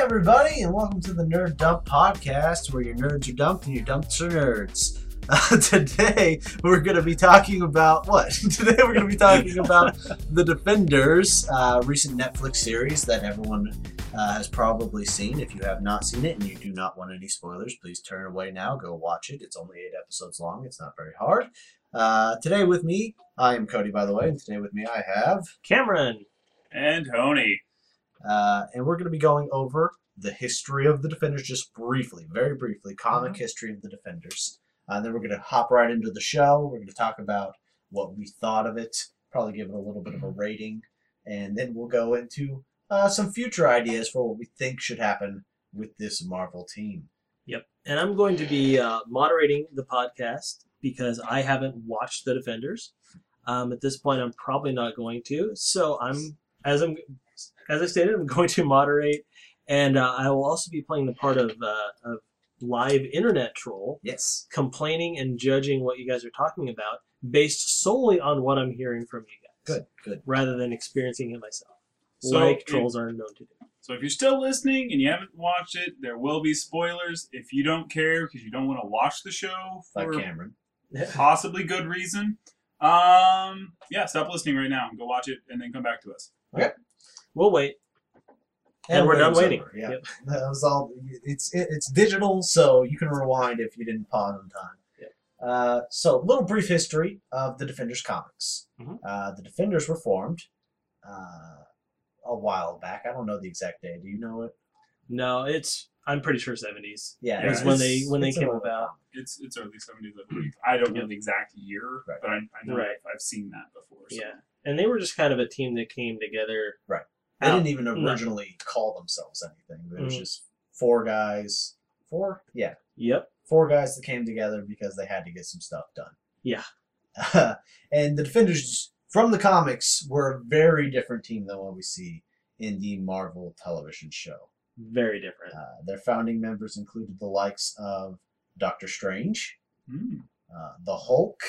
everybody, and welcome to the Nerd Dump Podcast, where your nerds are dumped and your dumps are nerds. Today, we're going to be talking about what? Today, we're going to be talking about The Defenders, recent Netflix series that everyone has probably seen. If you have not seen it and you do not want any spoilers, please turn away now. Go watch it. It's only 8 episodes long. It's not very hard. Today with me, I am Cody, by the way, and today with me I have Cameron and Tony. And we're going to be going over the history of the Defenders, just briefly, very briefly, comic history of the Defenders. Then we're going to hop right into the show. We're going to talk about what we thought of it, probably give it a little bit of a rating, and then we'll go into some future ideas for what we think should happen with this Marvel team. Yep. And I'm going to be moderating the podcast because I haven't watched The Defenders. At this point, I'm probably not going to. So as I stated, I'm going to moderate, and I will also be playing the part of live internet troll. Yes. Complaining and judging what you guys are talking about based solely on what I'm hearing from you guys. Good. Rather than experiencing it myself. So like trolls are known to do. So if you're still listening and you haven't watched it, there will be spoilers. If you don't care because you don't want to watch the show for Like Cameron. possibly good reason, stop listening right now and go watch it and then come back to us. Okay. We'll wait. And we're done waiting. Over. Yeah. Yep. That was all. It's digital, so you can rewind if you didn't pause on time. Yep. So, little brief history of the Defenders comics. Mhm. The Defenders were formed a while back. I don't know the exact day. Do you know it? No, I'm pretty sure 70s. Yeah, Is when they came about. It's early 70s, I believe. I don't know the exact year, Right. but I know Right. I've seen that before. So. Yeah. And they were just kind of a team that came together. Right. They didn't even originally call themselves anything. It was just four guys. Four? Yeah. Yep. Four guys that came together because they had to get some stuff done. Yeah. And the Defenders from the comics were a very different team than what we see in the Marvel television show. Very different. Their founding members included the likes of Doctor Strange, the Hulk,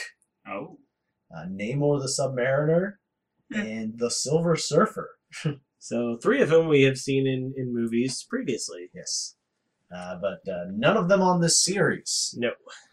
Namor the Submariner, and the Silver Surfer. So 3 of whom we have seen in movies previously. Yes. But none of them on this series. No.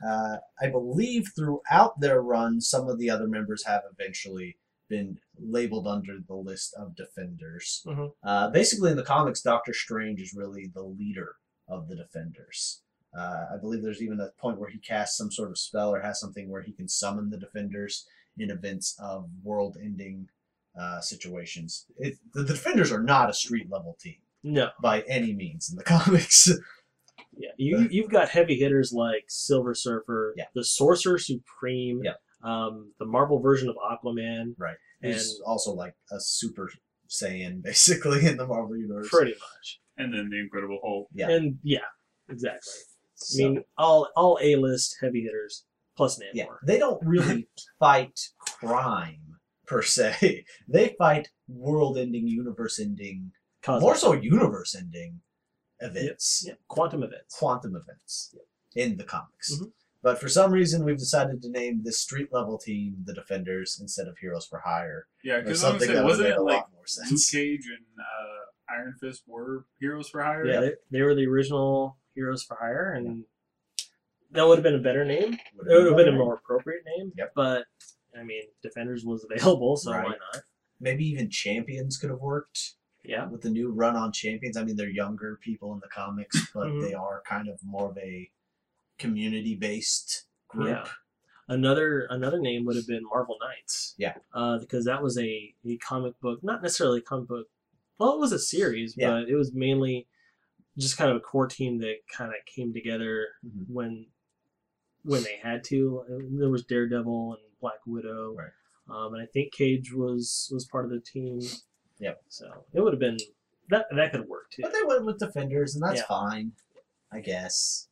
I believe throughout their run, some of the other members have eventually been labeled under the list of Defenders. Basically, in the comics, Doctor Strange is really the leader of the Defenders. I believe there's even a point where he casts some sort of spell or has something where he can summon the Defenders in events of world-ending situations. The Defenders are not a street-level team. No. By any means in the comics. Yeah. You've got heavy hitters like Silver Surfer, the Sorcerer Supreme, the Marvel version of Aquaman. Right. And he's also like a Super Saiyan, basically, in the Marvel Universe. Pretty much. And then the Incredible Hulk. Yeah. And exactly. So, I mean, all A-list heavy hitters plus Namor. Yeah. They don't really fight crime, per se. They fight world-ending, universe-ending, more so universe-ending events. Yep. Quantum events. In the comics. But for some reason, we've decided to name this street-level team the Defenders instead of Heroes for Hire. Yeah, because something that wasn't would make it a like lot more sense. Luke Cage and Iron Fist were Heroes for Hire? Yeah, they were the original Heroes for Hire, and that would have been a better name. It would have been a more appropriate name. Yep. But, I mean, Defenders was available, so why not? Maybe even Champions could have worked. Yeah. With the new run on Champions. I mean, they're younger people in the comics, but they are kind of more of a community-based group. Yeah. Another name would have been Marvel Knights. Yeah. Because that was a comic book, not necessarily a comic book. Well, it was a series, but it was mainly just kind of a core team that kind of came together when they had to. There was Daredevil and Black Widow. Right. And I think Cage was part of the team. Yep. So it would have been that could have worked too. But they went with Defenders, and that's fine, I guess.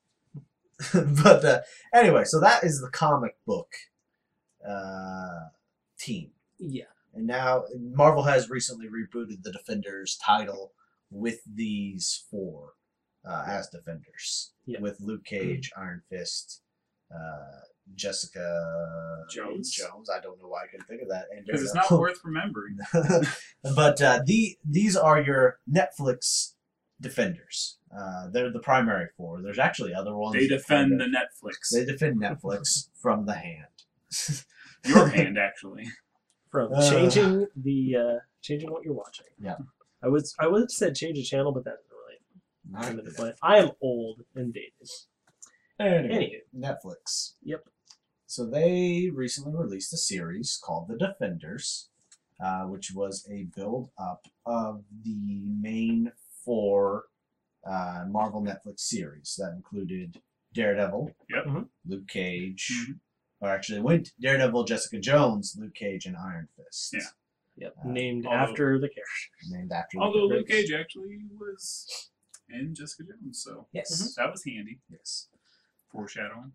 But anyway, so that is the comic book team. Yeah. And now Marvel has recently rebooted the Defenders title with these 4 as Defenders. Yeah. With Luke Cage, Iron Fist, Jessica Jones. I don't know why I couldn't think of that. Because it's not worth remembering. But these are your Netflix Defenders. They're the primary four. There's actually other ones. They that defend kind the of- Netflix. They defend Netflix from the hand. Your hand, actually. From Uh. changing changing what you're watching. Yeah. I would have said change the channel, but that doesn't really come into Not play. I am old and dated. Anyway, Anywho. Netflix. Yep. So they recently released a series called The Defenders, which was a build-up of the main four Marvel Netflix series that included Daredevil, Yep. Mhm. Luke Cage, Mhm. or actually it went Daredevil, Jessica Jones, Luke Cage, and Iron Fist. Yeah. Yep. Uh, Named although- after the character. Named after Although the Luke Cage actually was in Jessica Jones, so Yes. that was handy. Yes. Foreshadowing.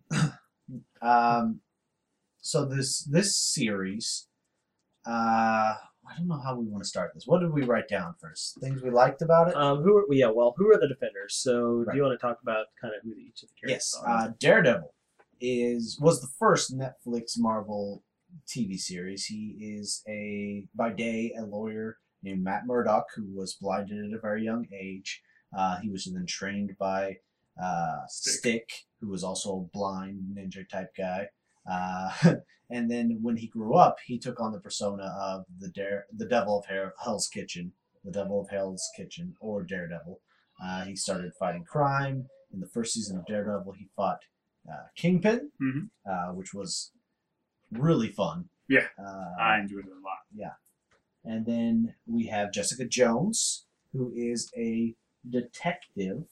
So this series, I don't know how we want to start this. What did we write down first? Things we liked about it. Who are the defenders? So do you want to talk about kind of who each of the characters Yes, are? Daredevil was the first Netflix Marvel TV series. He is by day a lawyer named Matt Murdock who was blinded at a very young age. He was then trained by Stick, who was also a blind ninja type guy. And then when he grew up, he took on the persona of the Devil of Hell's Kitchen, the Devil of Hell's Kitchen, or Daredevil. He started fighting crime. In the first season of Daredevil, he fought Kingpin, which was really fun. Yeah. I enjoyed it a lot. Yeah. And then we have Jessica Jones, who is a detective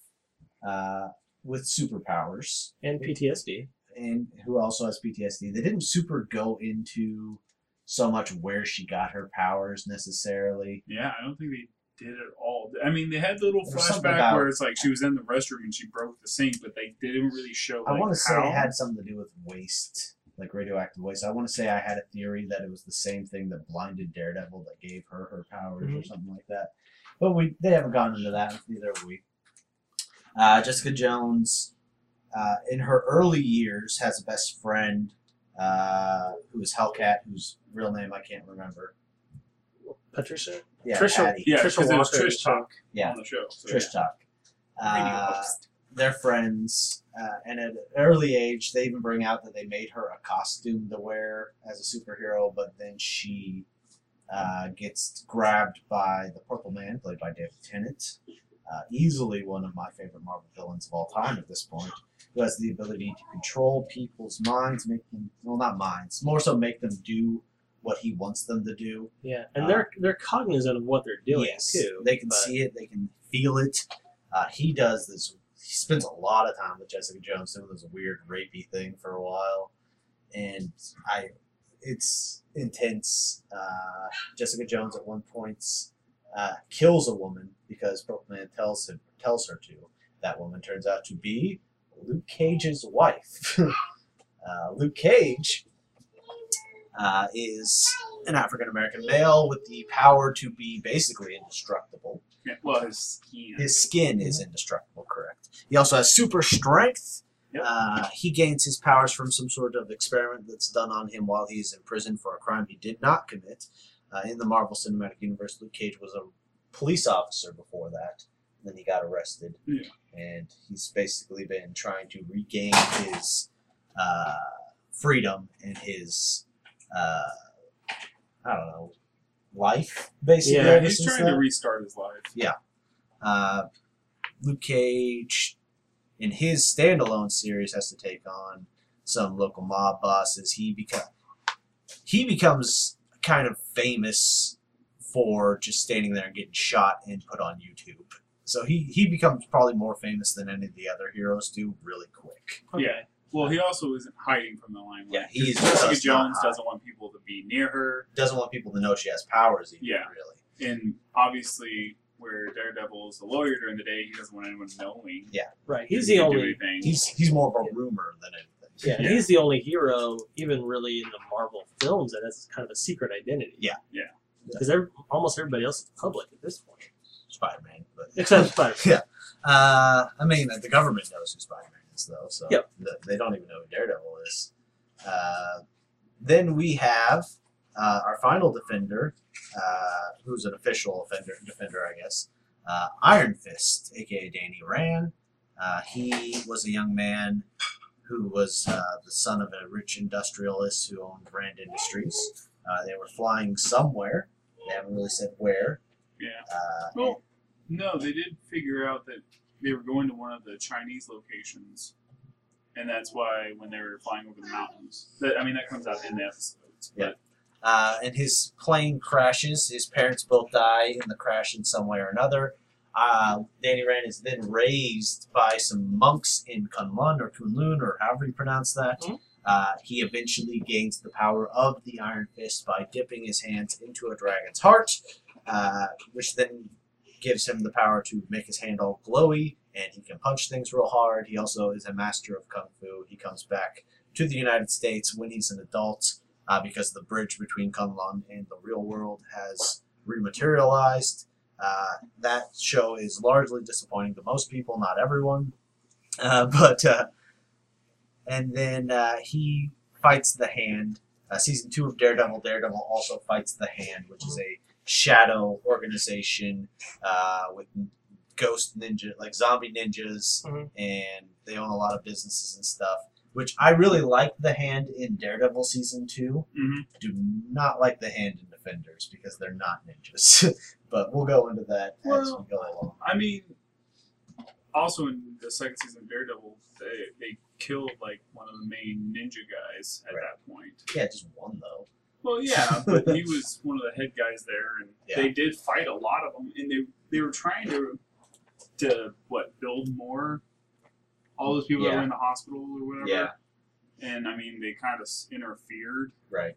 with superpowers, And PTSD. and who also has PTSD. They didn't super go into so much where she got her powers necessarily. Yeah, I don't think they did it all. I mean, they had the little There's something flashback about- where it's like she was in the restroom and she broke the sink, but they didn't really show. I Like, want to say how. it had something to do with waste, like radioactive waste. I want to say I had a theory that it was the same thing that blinded Daredevil that gave her powers or something like that. But they haven't gone into that, neither have we. Jessica Jones, in her early years, has a best friend who is Hellcat, whose real name I can't remember. Patricia? Yeah, Trisha- Patty. Yeah, Trisha because it was Walker Trish is Talk Yeah. on the show. So Trish Talk. Radio host. They're friends, and at an early age, they even bring out that they made her a costume to wear as a superhero, but then she gets grabbed by the Purple Man, played by David Tennant, easily one of my favorite Marvel villains of all time at this point, who has the ability to control people's minds, make them, well, not minds, more so make them do what he wants them to do. Yeah. And they're cognizant of what they're doing Yes, too. they can but- see it, they can feel it. He does this. He spends a lot of time with Jessica Jones doing this weird rapey thing for a while, and it's intense. Jessica Jones at one point kills a woman because Purple Man tells her to. That woman turns out to be Luke Cage's wife. Luke Cage is an African American male with the power to be basically indestructible. Yeah, well, his skin. His skin is indestructible, correct. He also has super strength. Yep. He gains his powers from some sort of experiment that's done on him while he's in prison for a crime he did not commit. In the Marvel Cinematic Universe, Luke Cage was a police officer before that. Then he got arrested. Yeah. And he's basically been trying to regain his freedom and his, I don't know, life, basically. Yeah, ever He's since trying then. to restart his life. Luke Cage, in his standalone series, has to take on some local mob bosses. He becomes kind of famous for just standing there and getting shot and put on YouTube. So he becomes probably more famous than any of the other heroes do really quick. Okay. Yeah. Well, he also isn't hiding from the limelight. Yeah, he Jessica does not Jones hide. doesn't want people to be near her, Doesn't want people to know she has powers even, Yeah. really. and obviously, where Daredevil is the lawyer during the day, he doesn't want anyone knowing. Right. he He's the can do only. anything. He's more of a rumor than anything. Yeah, Yeah. he's the only hero, even really in the Marvel films, that has kind of a secret identity. Yeah. Yeah. Because almost everybody else is public at this point, Spider-Man. But except Spider-Man. Yeah. I mean, the government knows who Spider-Man is, though, so Yep. they don't even know who Daredevil is. Then we have our final defender, who's an official defender, I guess, Iron Fist, aka Danny Rand. He was a young man who was the son of a rich industrialist who owned Rand Industries. They were flying somewhere. They haven't really said where. Yeah. Well, no, they did figure out that they were going to one of the Chinese locations, and that's why when they were flying over the mountains, that comes out in the episodes. Yeah. And his plane crashes. His parents both die in the crash in some way or another. Danny Rand is then raised by some monks in Kunlun or Kunlun or however you pronounce that. Mm-hmm. He eventually gains the power of the Iron Fist by dipping his hands into a dragon's heart, which then gives him the power to make his hand all glowy, and he can punch things real hard. He also is a master of Kung Fu. He comes back to the United States when he's an adult because the bridge between Kunlun and the real world has rematerialized. That show is largely disappointing to most people, not everyone. And then he fights the Hand. Season 2 of Daredevil. Daredevil also fights the Hand, which is a shadow organization with ghost ninja, like zombie ninjas, and they own a lot of businesses and stuff. Which I really like the Hand in Daredevil Season 2. Do not like the Hand in Defenders because they're not ninjas. But we'll go into that as we go along. I mean, also in the second season of Daredevil, they killed like one of the main ninja guys at that point. Yeah, just one though. Well, yeah, but he was one of the head guys there, and they did fight a lot of them, and they were trying to build more. All those people that were in the hospital or whatever. Yeah. And I mean, they kind of interfered. Right.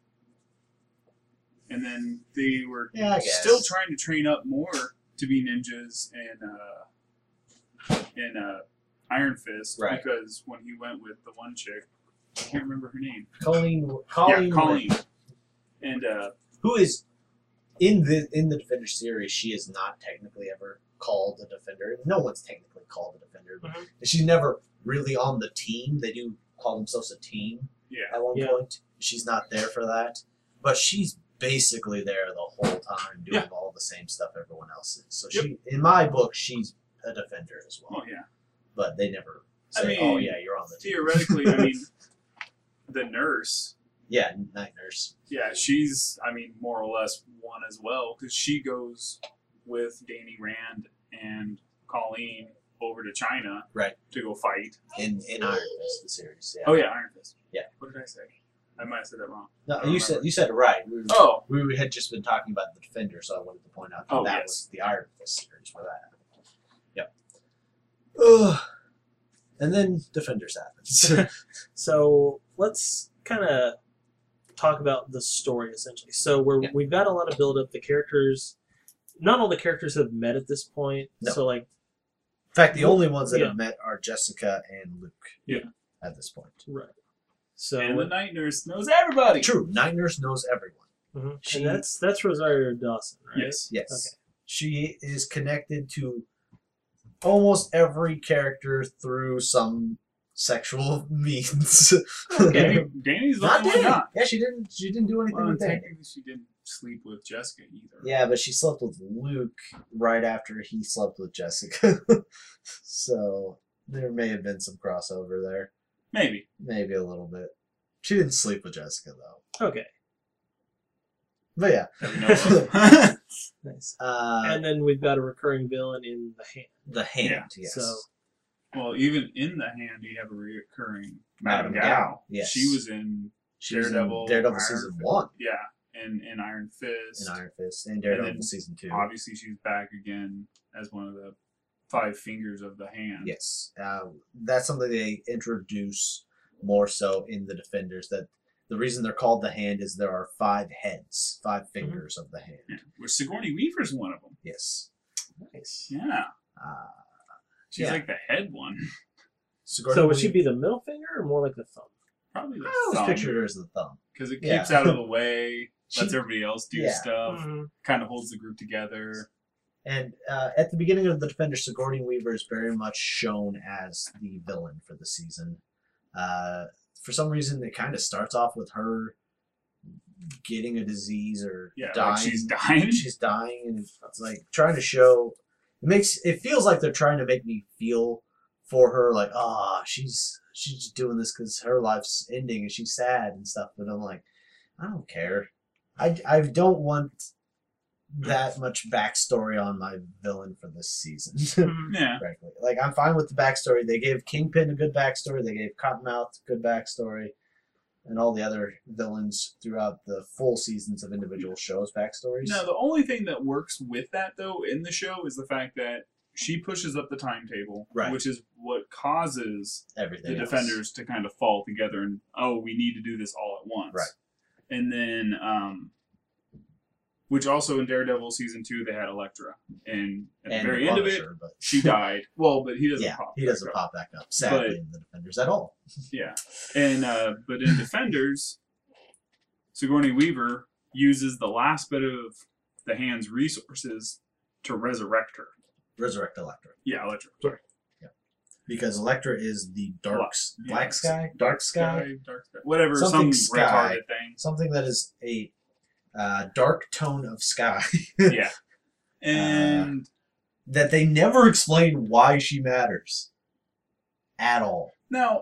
And then they were still trying to train up more to be ninjas and Iron Fist, because when he went with the one chick, I can't remember her name. Colleen. And who is in the Defender series? She is not technically ever called a Defender. No one's technically called a Defender. But she's never really on the team. They do call themselves a team at one point. She's not there for that, but she's basically there the whole time doing all the same stuff everyone else is. So she, in my book, she's a Defender as well. Oh yeah. But they never say, "Oh yeah, you're on the team." Theoretically, I mean, the nurse. Yeah, Night Nurse. Yeah, she's, more or less one as well, because she goes with Danny Rand and Colleen over to China to go fight. In Iron Fist, the series. Yeah. Oh, yeah, Iron Fist. Yeah. What did I say? I might have said that wrong. No, you said it right. We had just been talking about the Defender, so I wanted to point out that was the Iron Fist series for that. Yep. And then Defenders happens. So let's kind of talk about the story essentially. So we've got a lot of build up. The characters, not all the characters have met at this point. No. So like, in fact, the only ones that have met are Jessica and Luke. Yeah. At this point. Right. So and the Night Nurse knows everybody. True. Night Nurse knows everyone. And that's Rosario Dawson, right? Yes. Yes. Okay. She is connected to almost every character through some sexual means. Danny's the only one not. Yeah, she didn't do anything with Danny. Technically, she didn't sleep with Jessica either. Yeah, but she slept with Luke right after he slept with Jessica. So there may have been some crossover there. Maybe a little bit. She didn't sleep with Jessica though. Okay. But yeah. Nice. And then we've got a recurring villain in the Hand. The Hand, yes. So, well, even in the Hand, you have a recurring Madame Gao. Yes. She was in Daredevil Season 1. Yeah, and Iron Fist. And Daredevil Season 2. Obviously, she's back again as one of the 5 fingers of the Hand. Yes. That's something they introduce more so in the Defenders, that the reason they're called the Hand is there are 5 heads, 5 fingers of the Hand. Yeah. Where Sigourney Weaver's one of them. Yes. Nice. Yeah. She's like the head one. So would she be the middle finger or more like the thumb? Probably the thumb. I always pictured her as the thumb. Because it keeps out of the way, lets everybody else do stuff, kind of holds the group together. And at the beginning of the Defender, Sigourney Weaver is very much shown as the villain for the season. For some reason, it kind of starts off with her getting a disease or dying. Like she's dying. She's dying, and it's like trying to show It feels like they're trying to make me feel for her, like, she's just doing this because her life's ending and she's sad and stuff. But I'm like, I don't care. I don't want that much backstory on my villain for this season. Yeah. Frankly, like, I'm fine with the backstory. They gave Kingpin a good backstory. They gave Cottonmouth a good backstory, and all the other villains throughout the full seasons of individual shows backstories. No, the only thing that works with that though in the show is the fact that she pushes up the timetable, right, which is what causes everything the else. Defenders to kind of fall together and we need to do this all at once. Right. And then which also in Daredevil season 2 they had Elektra, and at the very end of it she died. Well, but he doesn't pop. He doesn't pop back up. Sadly, in the Defenders at all. Yeah, and but in Defenders, Sigourney Weaver uses the last bit of the Hand's resources to resurrect her. Resurrect Elektra. Yeah, Elektra. Sorry. Yeah, because Elektra is the dark sky, whatever, something some retarded thing. Something that is a dark tone of sky. Yeah. And that they never explain why she matters at all. Now,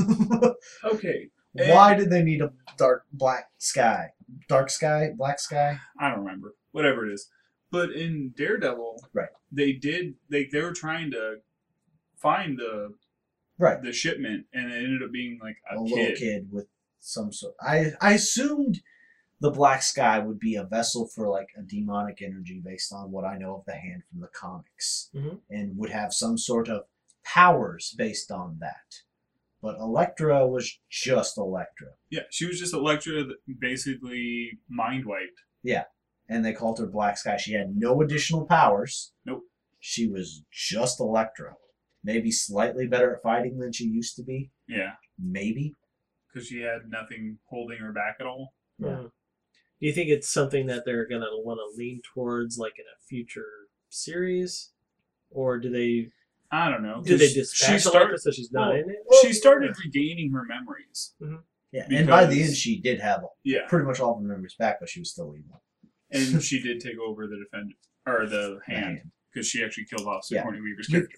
okay. Why did they need a black sky? Dark sky? Black sky? I don't remember. Whatever it is. But in Daredevil, right, they were trying to find the shipment, and it ended up being like a little kid with some sort. I assumed the black sky would be a vessel for like a demonic energy based on what I know of the Hand from the comics, and would have some sort of powers based on that. But Elektra was just Elektra. Yeah, she was just Elektra that basically mind wiped. Yeah, and they called her Black Sky. She had no additional powers. Nope. She was just Elektra. Maybe slightly better at fighting than she used to be. Yeah. Maybe. Because she had nothing holding her back at all. Yeah. Do you think it's something that they're going to want to lean towards, like in a future series? Or do they... I don't know. Do they dispatch Elektra so she's not in it? She started regaining her memories. Mm-hmm. Yeah, and by the end she did have pretty much all of her memories back, but she was still evil. And she did take over the Defender, or the Hand, because she actually killed off Sigourney Weaver's character.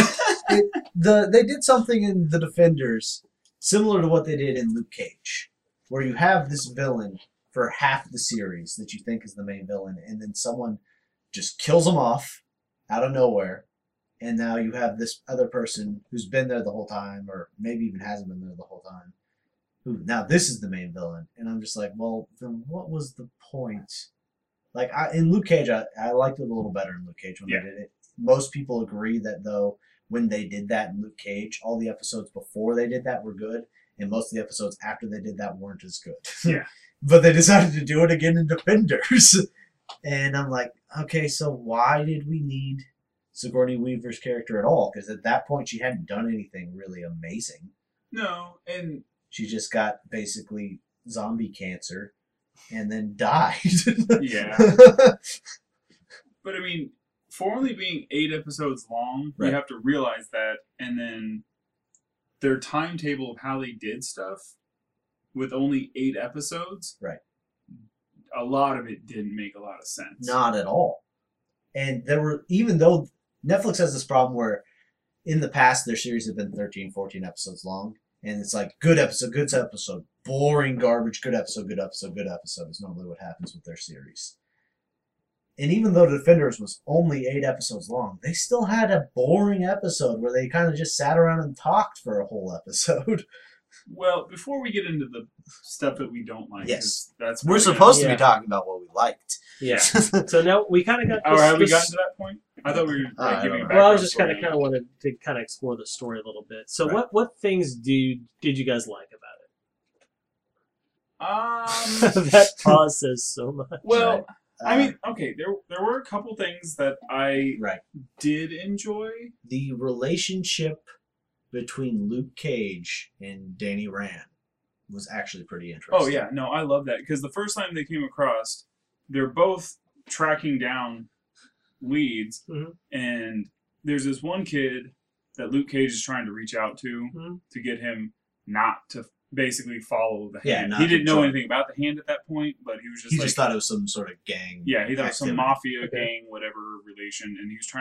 Yeah. They did something in the Defenders similar to what they did in Luke Cage, where you have this villain for half the series that you think is the main villain, and then someone just kills him off out of nowhere, and now you have this other person who's been there the whole time, or maybe even hasn't been there the whole time, who now this is the main villain. And I'm just like, well, then what was the point? Like, in Luke Cage, I liked it a little better in Luke Cage when they did it. Most people agree that, though, when they did that in Luke Cage, all the episodes before they did that were good, and most of the episodes after they did that weren't as good. Yeah. But they decided to do it again in Defenders. And I'm like, okay, so why did we need Sigourney Weaver's character at all? Because at that point, she hadn't done anything really amazing. No, and... She just got, basically, zombie cancer. And then died. Yeah. But I mean, for only being 8 episodes long, you have to realize that. And then their timetable of how they did stuff with only 8 episodes. Right. A lot of it didn't make a lot of sense. Not at all. And there were, even though Netflix has this problem where in the past their series have been 13, 14 episodes long. And it's like, good episode, boring garbage, good episode is normally what happens with their series. And even though Defenders was only 8 episodes long, they still had a boring episode where they kind of just sat around and talked for a whole episode. Well, before we get into the stuff that we don't like, we're supposed to be talking about what we liked. Yeah. So now we kind of got. Have we gotten to that point? I thought we were giving. Well, I was just kind of wanted to kind of explore the story a little bit. So what things did you guys like about it? That pause says so much. Well, I mean, okay, there were a couple things that I did enjoy. The relationship between Luke Cage and Danny Rand was actually pretty interesting. Oh yeah, no, I love that because the first time they came across, they're both tracking down leads, and there's this one kid that Luke Cage is trying to reach out to get him not to basically follow the Hand. He didn't know anything about the Hand at that point, but he was just thought it was some sort of gang. Yeah, he thought it was some mafia gang, whatever relation, and he was trying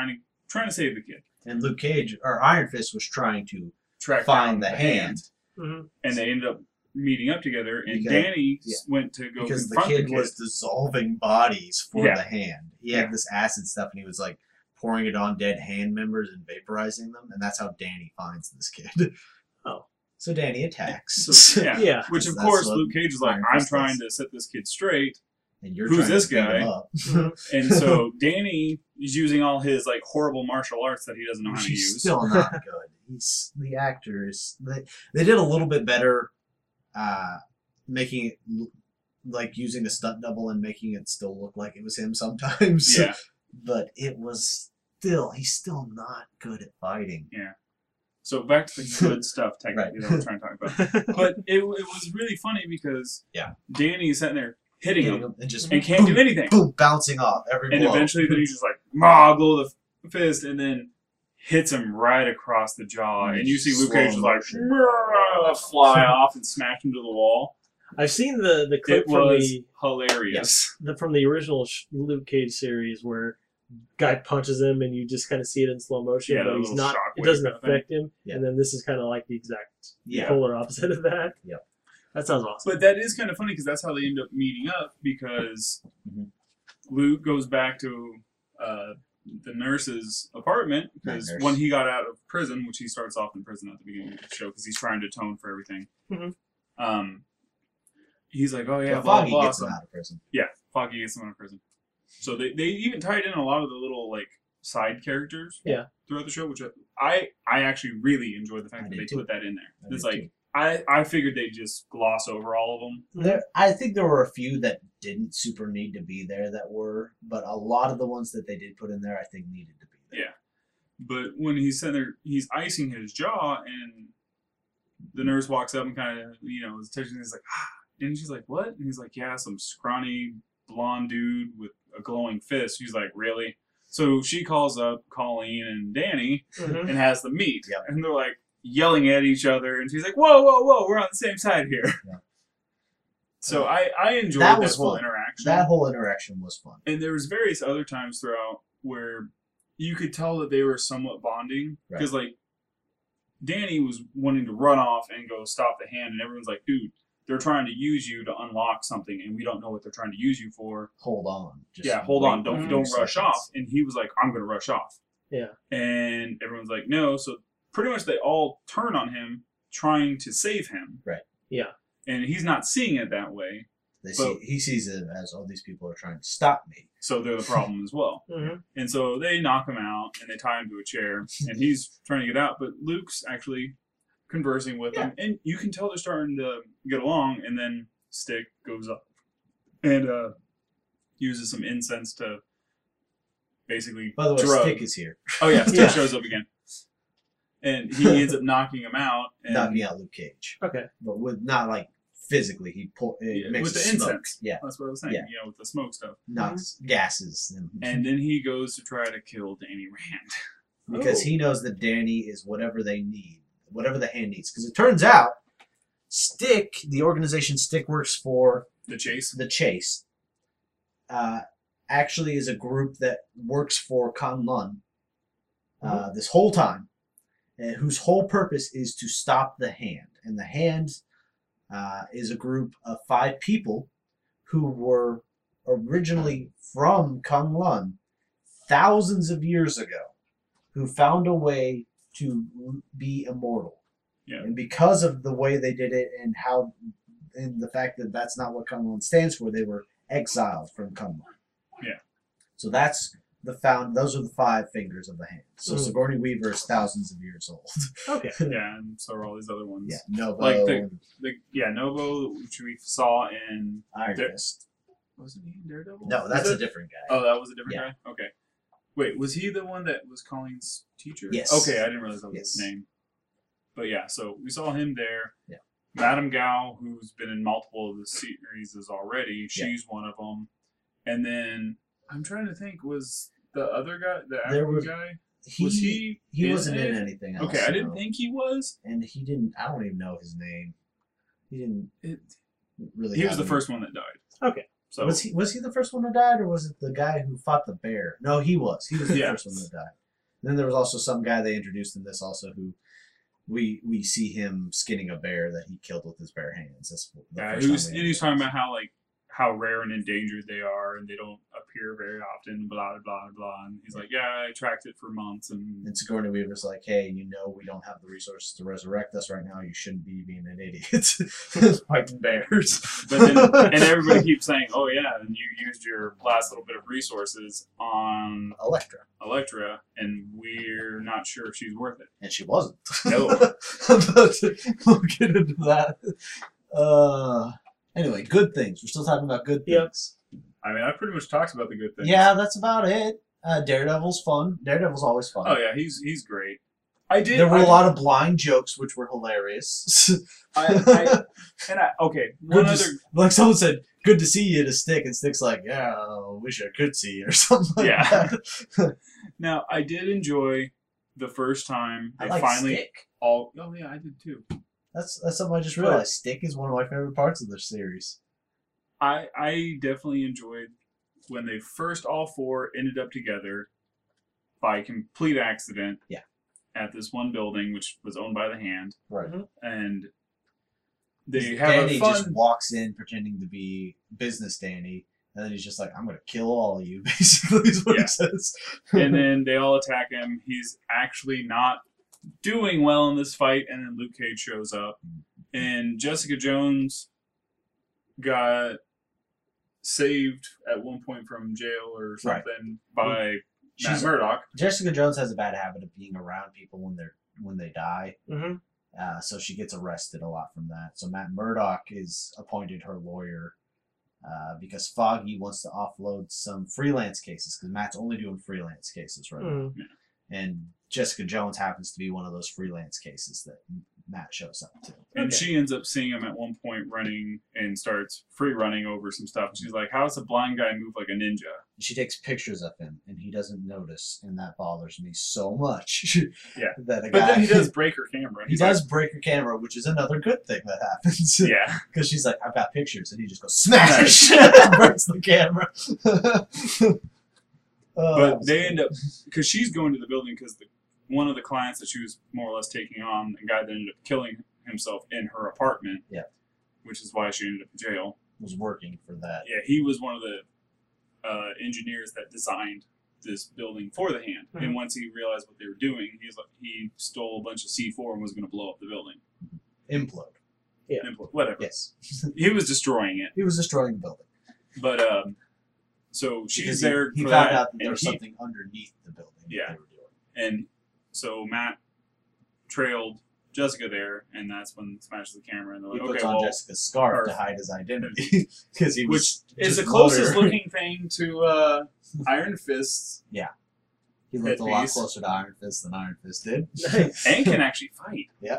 trying to save the kid. And Luke Cage, or Iron Fist, was trying to Track find down the hand. Mm-hmm. And they ended up meeting up together, and Because- Danny yeah. went to go Because the confront kid was dissolving bodies for Yeah. the hand. He had this acid stuff, and he was like pouring it on dead hand members and vaporizing them, and that's how Danny finds this kid. Oh. So Danny attacks. So, yeah. Yeah. Which, of That's course, what Luke Cage is like, Iron I'm Fist trying does. to set this kid straight. And you're Who's trying this to beat him guy? up. And so Danny is using all his like horrible martial arts that he doesn't know how to He's use. still not good. He's the actor is they did a little bit better, making it like using a stunt double and making it still look like it was him sometimes. Yeah. But it was he's still not good at fighting. So back to the good stuff, technically, that we're trying to talk about. But it was really funny because Danny's sitting there hitting him and just and can't do anything. boom, bouncing off every And blow. eventually then he's just like, glow the fist, and then hits him right across the jaw. And you see Luke Slow Cage just like motion. fly off and smash him to the wall. I've seen the clip It from was the hilarious. from the original Luke Cage series where guy punches him and you just kind of see it in slow motion, Yeah, but the he's little not. It shockwave doesn't kind of thing. affect him. Yeah. And then this is kind of like the exact Yeah. polar opposite of that. Yep. That sounds awesome. But that is kind of funny because that's how they end up meeting up because Mhm. Luke goes back to the nurse's apartment because Night nurse. when he got out of prison, which he starts off in prison at the beginning of the show because he's trying to atone for everything. Mhm. He's like, oh yeah, But blah, Foggy blah, gets blah. him out of prison. Yeah, Foggy gets him out of prison. So they even tied in a lot of the little like side characters Yeah. throughout the show, which I actually really enjoyed the fact I that did they too. put that in there. I It's did like too. I figured they'd just gloss over all of them. I think there were a few that didn't super need to be there that were, but a lot of the ones that they did put in there, I think needed to be there. Yeah. But when he's sitting there, he's icing his jaw, and the nurse walks up and kind of, is touching. He's like, and she's like, what? And he's like, yeah, some scrawny blonde dude with a glowing fist. She's like, really? So she calls up Colleen and Danny Mhm. and has them meet, Yep. and they're like yelling at each other, and she's like, whoa, whoa, whoa, we're on the same side here. Yeah. So I enjoyed That that was whole fun. interaction. That whole interaction was fun. And there was various other times throughout where you could tell that they were somewhat bonding because like Danny was wanting to run off and go stop the hand, and everyone's like, dude, they're trying to use you to unlock something, and we don't know what they're trying to use you for. Hold on. Just Hold wait on, a don't few rush seconds. off. And he was like, I'm gonna rush off. Yeah. And everyone's like, no. So pretty much they all turn on him trying to save him. Right. Yeah. And he's not seeing it that way, He sees it as all these people are trying to stop me. so they're the problem as well. Mm-hmm. And so they knock him out and they tie him to a chair, and he's trying to get out, but Luke's actually conversing with him, and you can tell they're starting to get along. And then Stick goes up and uses some incense to basically By the way, drug. Stick is here. Oh yeah, Stick Yeah. shows up again, and he ends up knocking him out. And Knocking out Luke Cage. Okay. But with not like physically. He Yeah, mixes with the smoke. incense. Yeah. That's what I was saying. Yeah. With the smoke stuff. Knocks gases. And then he goes to try to kill Danny Rand. because he knows that Danny is whatever they need, whatever the hand needs. Because it turns out Stick, the organization Stick works for, The Chase. the Chase, actually is a group that works for Kang Lun this whole time, and whose whole purpose is to stop the Hand. And the Hand is a group of 5 people who were originally from Kang Lun thousands of years ago, who found a way to be immortal. Yeah. And because of the way they did it and how, and the fact that that's not what Kang Lun stands for, they were exiled from Kang Lun. Yeah. So that's those are the 5 fingers of the Hand. So Sigourney Weaver is thousands of years old. Okay. Yeah, and so are all these other ones. Yeah. Novo, Like Novo, which we saw in Iron Fist. wasn't he in Daredevil? No, that's Was a it? different guy. Oh, that was a different Yeah. guy? Okay. Wait, was he the one that was Colleen's teacher? Yes. Okay, I didn't realize that was Yes. his name. But yeah, so we saw him there. Yeah. Madame Gao, who's been in multiple of the series already, Yeah. she's one of them. And then I'm trying to think, was the other guy, the There African was- guy? He Was he wasn't in it? anything else. Okay, I didn't no. think he was. And he didn't. I don't even know his name. He didn't really. He was have the any- first one that died. Okay. So Was he the first one that died, or was it the guy who fought the bear? No, he was. He was the Yeah. first one that died. then there was also some guy they introduced in this also who we see him skinning a bear that he killed with his bare hands. That's the first time he's talking about how rare and endangered they are, and they don't appear very often. Blah blah blah. And he's like, yeah, I tracked it for months. And Sigourney Weaver's like, hey, we don't have the resources to resurrect us right now. You shouldn't be being an idiot fighting bears. But then, and everybody keeps saying, oh yeah, and you used your last little bit of resources on Elektra, and we're not sure if she's worth it. And she wasn't. No. But we'll get into that. Anyway, good things. We're still talking about good things. I mean, I pretty much talked about the good things. Yeah, that's about it. Daredevil's fun. Daredevil's always fun. Oh yeah, he's great. There were a lot of blind jokes, which were hilarious. Like someone said, "Good to see you," to Stick, and Stick's like, "Yeah, I wish I could see you," or something like that. Now, I did enjoy the first time they finally Stick. Oh yeah, I did too. That's something I just realized. Stick is one of my favorite parts of the series. I definitely enjoyed when they first all four ended up together by complete accident. Yeah. At this one building, which was owned by the Hand. Right. And they have Danny a fun... just walks in pretending to be business Danny, and then he's just like, "I'm going to kill all of you," basically is what he says. And then they all attack him. He's actually not doing well in this fight, and then Luke Cage shows up. And Jessica Jones got saved at one point from jail or something by Matt Murdock. Jessica Jones has a bad habit of being around people when they die. Mm-hmm. So she gets arrested a lot from that. So Matt Murdock is appointed her lawyer because Foggy wants to offload some freelance cases because Matt's only doing freelance cases right now. Yeah. And Jessica Jones happens to be one of those freelance cases that Matt shows up to. And she ends up seeing him at one point running and starts free running over some stuff. And she's like, how does a blind guy move like a ninja? She takes pictures of him, and he doesn't notice, and that bothers me so much. Yeah. But then he does break her camera. He does break her camera, which is another good thing that happens. Yeah. Because she's like, I've got pictures, and he just goes, smash! Breaks the camera. But they end up, because she's going to the building because one of the clients that she was more or less taking on, the guy that ended up killing himself in her apartment, which is why she ended up in jail, was working for that. Yeah, he was one of the engineers that designed this building for the Hand. Mm-hmm. And once he realized what they were doing, he stole a bunch of C4 and was going to blow up the building. Implode. Yeah. Implode, whatever. Yes. He was destroying it. He was destroying the building. But, so she's there. He found out that there was something underneath the building that they were doing. And so Matt trailed Jessica there, and that's when he smashes the camera. And they're like, he puts on Jessica's scarf to hide his identity. Which is the closest looking thing to Iron Fist. Yeah. He looked a lot closer to Iron Fist than Iron Fist did. And can actually fight. Yeah.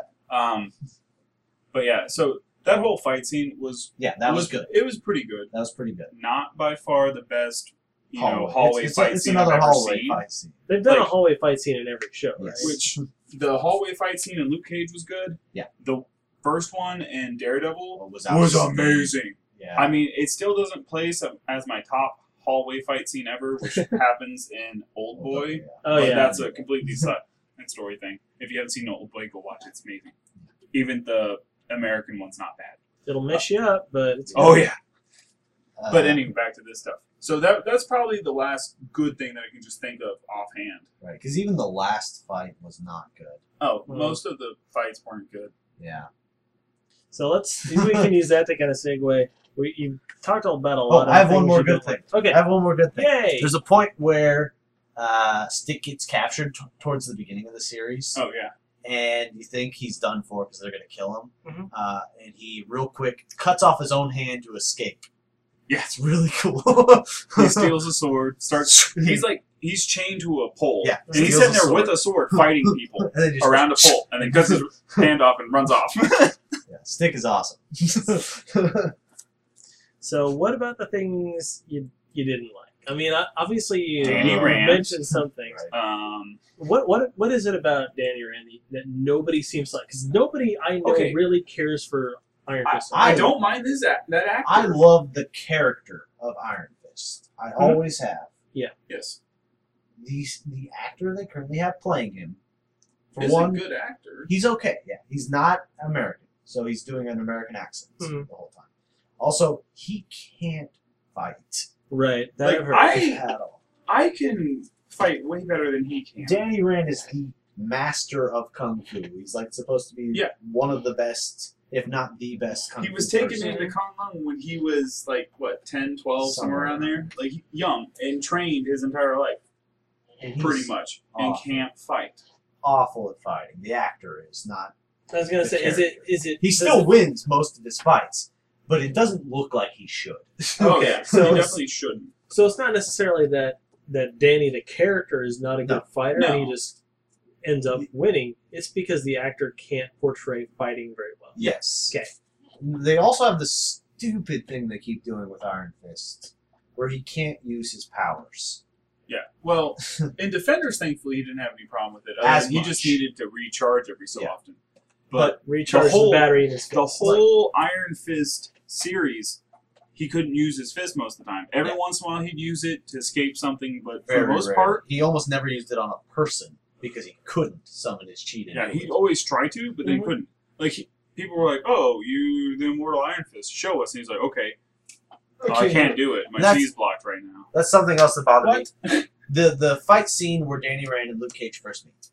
But yeah, so that whole fight scene was... Yeah, that was good. It was pretty good. That was pretty good. Not by far the best... hallway fight scene. It's another hallway fight scene. They've done a hallway fight scene in every show, right? Which the hallway fight scene in Luke Cage was good. Yeah. The first one in Daredevil was amazing. Yeah. I mean, it still doesn't place as my top hallway fight scene ever, which happens in Old Boy. But that's a completely separate story thing. If you haven't seen Old Boy, go watch it. It's amazing. Even the American one's not bad. It'll mess you up, but it's good. Oh yeah. But anyway, back to this stuff. So that's probably the last good thing that I can just think of offhand. Right, because even the last fight was not good. Oh, most of the fights weren't good. Yeah. So we can use that to kind of segue. You talked about a lot of I have one more good thing. Okay. I have one more good thing. Yay! There's a point where Stick gets captured towards the beginning of the series. Oh, yeah. And you think he's done for because they're going to kill him. Mm-hmm. And he, real quick, cuts off his own hand to escape. Yeah, it's really cool. He steals a sword, he's chained to a pole. Yeah, and he's sitting there with a sword fighting people around a pole, and then cuts his hand off and runs off. Yeah, Stick is awesome. So what about the things you didn't like? I mean, obviously you mentioned some things. Right. What is it about Danny Rand that nobody seems to like? Because nobody I know really cares for Iron Fist. I don't mind that actor. I love the character of Iron Fist. I always have. Yeah. Yes. the actor they currently have playing him, for He's one, a good actor. he's okay. Yeah, he's not American, so he's doing an American accent the whole time. Also, he can't fight Right. That Like, I've heard. at all. I can fight way better than he can. Danny Rand is the master of kung fu. He's like supposed to be one of the best, if not the best kung fu. He was taken person. into Kung Lung when he was like, what, 10, 12, somewhere around there? Like, young and trained his entire life, And he's pretty much, and can't fight. awful at fighting. The actor is not. I was gonna the say, is it? He does still it- wins most of his fights, but it doesn't look like he should. Oh, Okay, yeah. so he it's- definitely shouldn't. So it's not necessarily that Danny the character is not a good fighter No. and he just ends up winning. It's because the actor can't portray fighting very well. Yes. Okay. They also have this stupid thing they keep doing with Iron Fist, where he can't use his powers. Yeah. Well, in Defenders, thankfully, he didn't have any problem with it. As He just much. needed to recharge every so Yeah. often. But Recharge whole- the battery in his the fist. whole Iron Fist series, he couldn't use his fist most of the time. Every Yeah. once in a while, he'd use it to escape something, but for Very the most rare. part, He almost never used it on a person because he couldn't summon his chi. yeah, he'd always try to, but then Mhm. couldn't. Like, people were like, "Oh, you the Immortal Iron Fist, show us." And he's like, "Okay, I can't do it. My That's- chi's blocked right now." That's something else that bothered What? me. The fight scene where Danny Rand and Luke Cage first meet.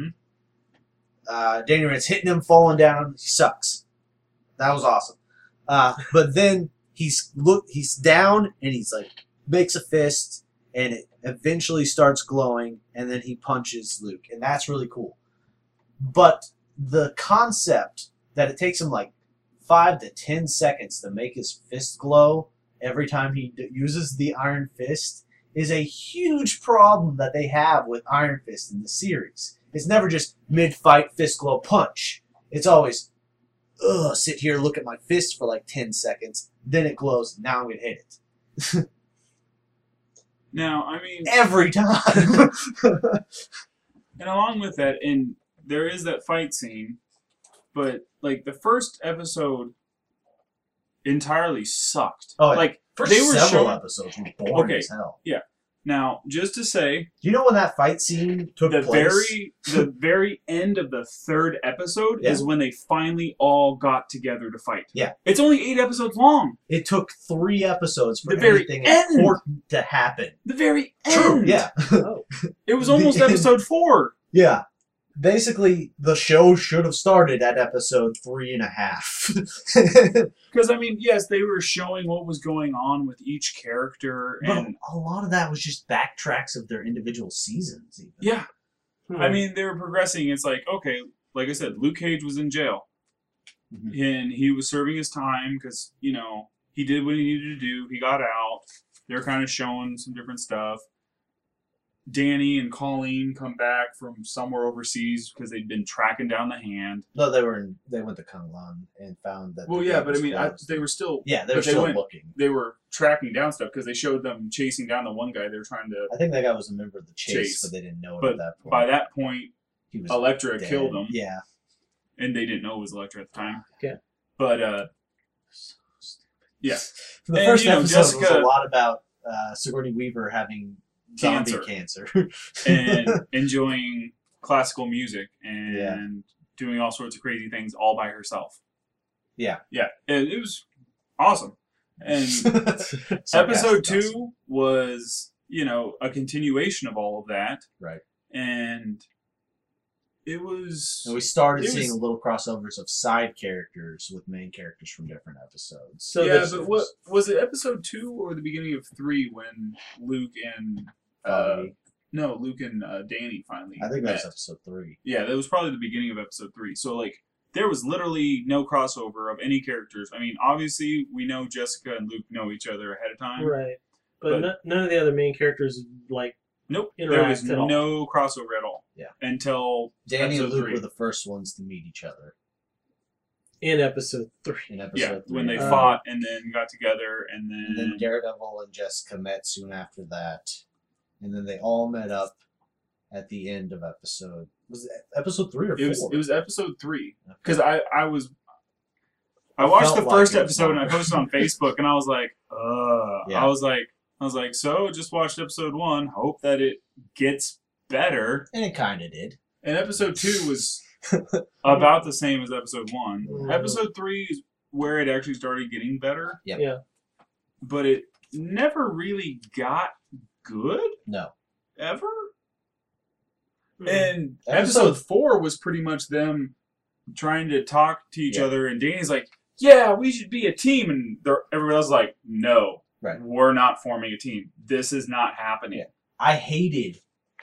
Mm-hmm. Danny Rand's hitting him, falling down. He sucks. That was awesome. But then he's down and he's like makes a fist and it eventually starts glowing and then he punches Luke and that's really cool. But the concept that it takes him like 5 to 10 seconds to make his fist glow every time he uses the Iron Fist is a huge problem that they have with Iron Fist in the series. It's never just mid-fight fist glow punch. It's always, sit here, look at my fist for like 10 seconds, then it glows, now I'm going to hit it. Now, I mean, Every time. and along with that, and there is that fight scene, but like the first episode entirely sucked. Oh, yeah. Like For they were several showing. episodes were boring Okay. as hell. Now, just to say, Do you know when that fight scene took the place? very end of the third episode Yeah. is when they finally all got together to fight. Yeah. It's only 8 episodes long. It took 3 episodes for The very anything end. important to happen. The very True. end. Yeah. Oh. It was almost The- episode 4. Yeah. Basically, the show should have started at episode 3.5. Because, I mean, yes, they were showing what was going on with each character. But And, a lot of that was just backtracks of their individual seasons. Even. yeah. Hmm. I mean, they were progressing. It's like, okay, like I said, Luke Cage was in jail. Mhm. And he was serving his time because, you know, he did what he needed to do. He got out. They're kind of showing some different stuff. Danny and Colleen come back from somewhere overseas because they'd been tracking down the hand. No, they went to Kanglan and found that. Well, the yeah, gate but I was mean, closed. they were still yeah, they were but they still went- looking. they were tracking down stuff because they showed them chasing down the one guy. They were trying to. I think that guy was a member of the Chase, Chase. but they didn't know it But at that point. by that point, he was Elektra dead. killed him, Yeah. and they didn't know it was Elektra at the time. Okay. But yeah, The And, first you know, episode was Jessica- a lot about Sigourney Weaver having zombie cancer. and enjoying classical music and Yeah. doing all sorts of crazy things all by herself. Yeah. Yeah, and it was awesome. And Sarcastic episode awesome. 2 was, you know, a continuation of all of that. Right. And it was. And we started It seeing was- a little crossovers of side characters with main characters from different episodes. So yeah, this- but what was it? Episode 2 or the beginning of 3 when Luke and Luke and Danny finally. I think that was met. episode 3. Yeah, that was probably the beginning of episode 3. So like, there was literally no crossover of any characters. I mean, obviously we know Jessica and Luke know each other ahead of time. right, But- but none of the other main characters like Nope, there Interact was at all. no crossover at all. Yeah. Until Danny and episode Luke 3. were the first ones to meet each other in episode 3. in episode Yeah, 3. when they Uh, fought and then got together and And then Daredevil and Jessica met soon after that. And then they all met up at the end of episode. Was it episode 3 or 4? it was episode 3 Okay. because I watched Felt the like first it was episode and I longer. posted on Facebook and I was like, Yeah. I was like, I was like, so just watched episode 1. Hope that it gets better. And it kind of did. And episode 2 was about the same as episode 1. Episode 3 is where it actually started getting better. Yep. Yeah. But it never really got good. No. Ever. Mm. And episode 4 was pretty much them trying to talk to each other, and Danny's like, yeah, we should be a team, and everybody else is like, no, we're not forming a team. This is not happening. Yeah. I hated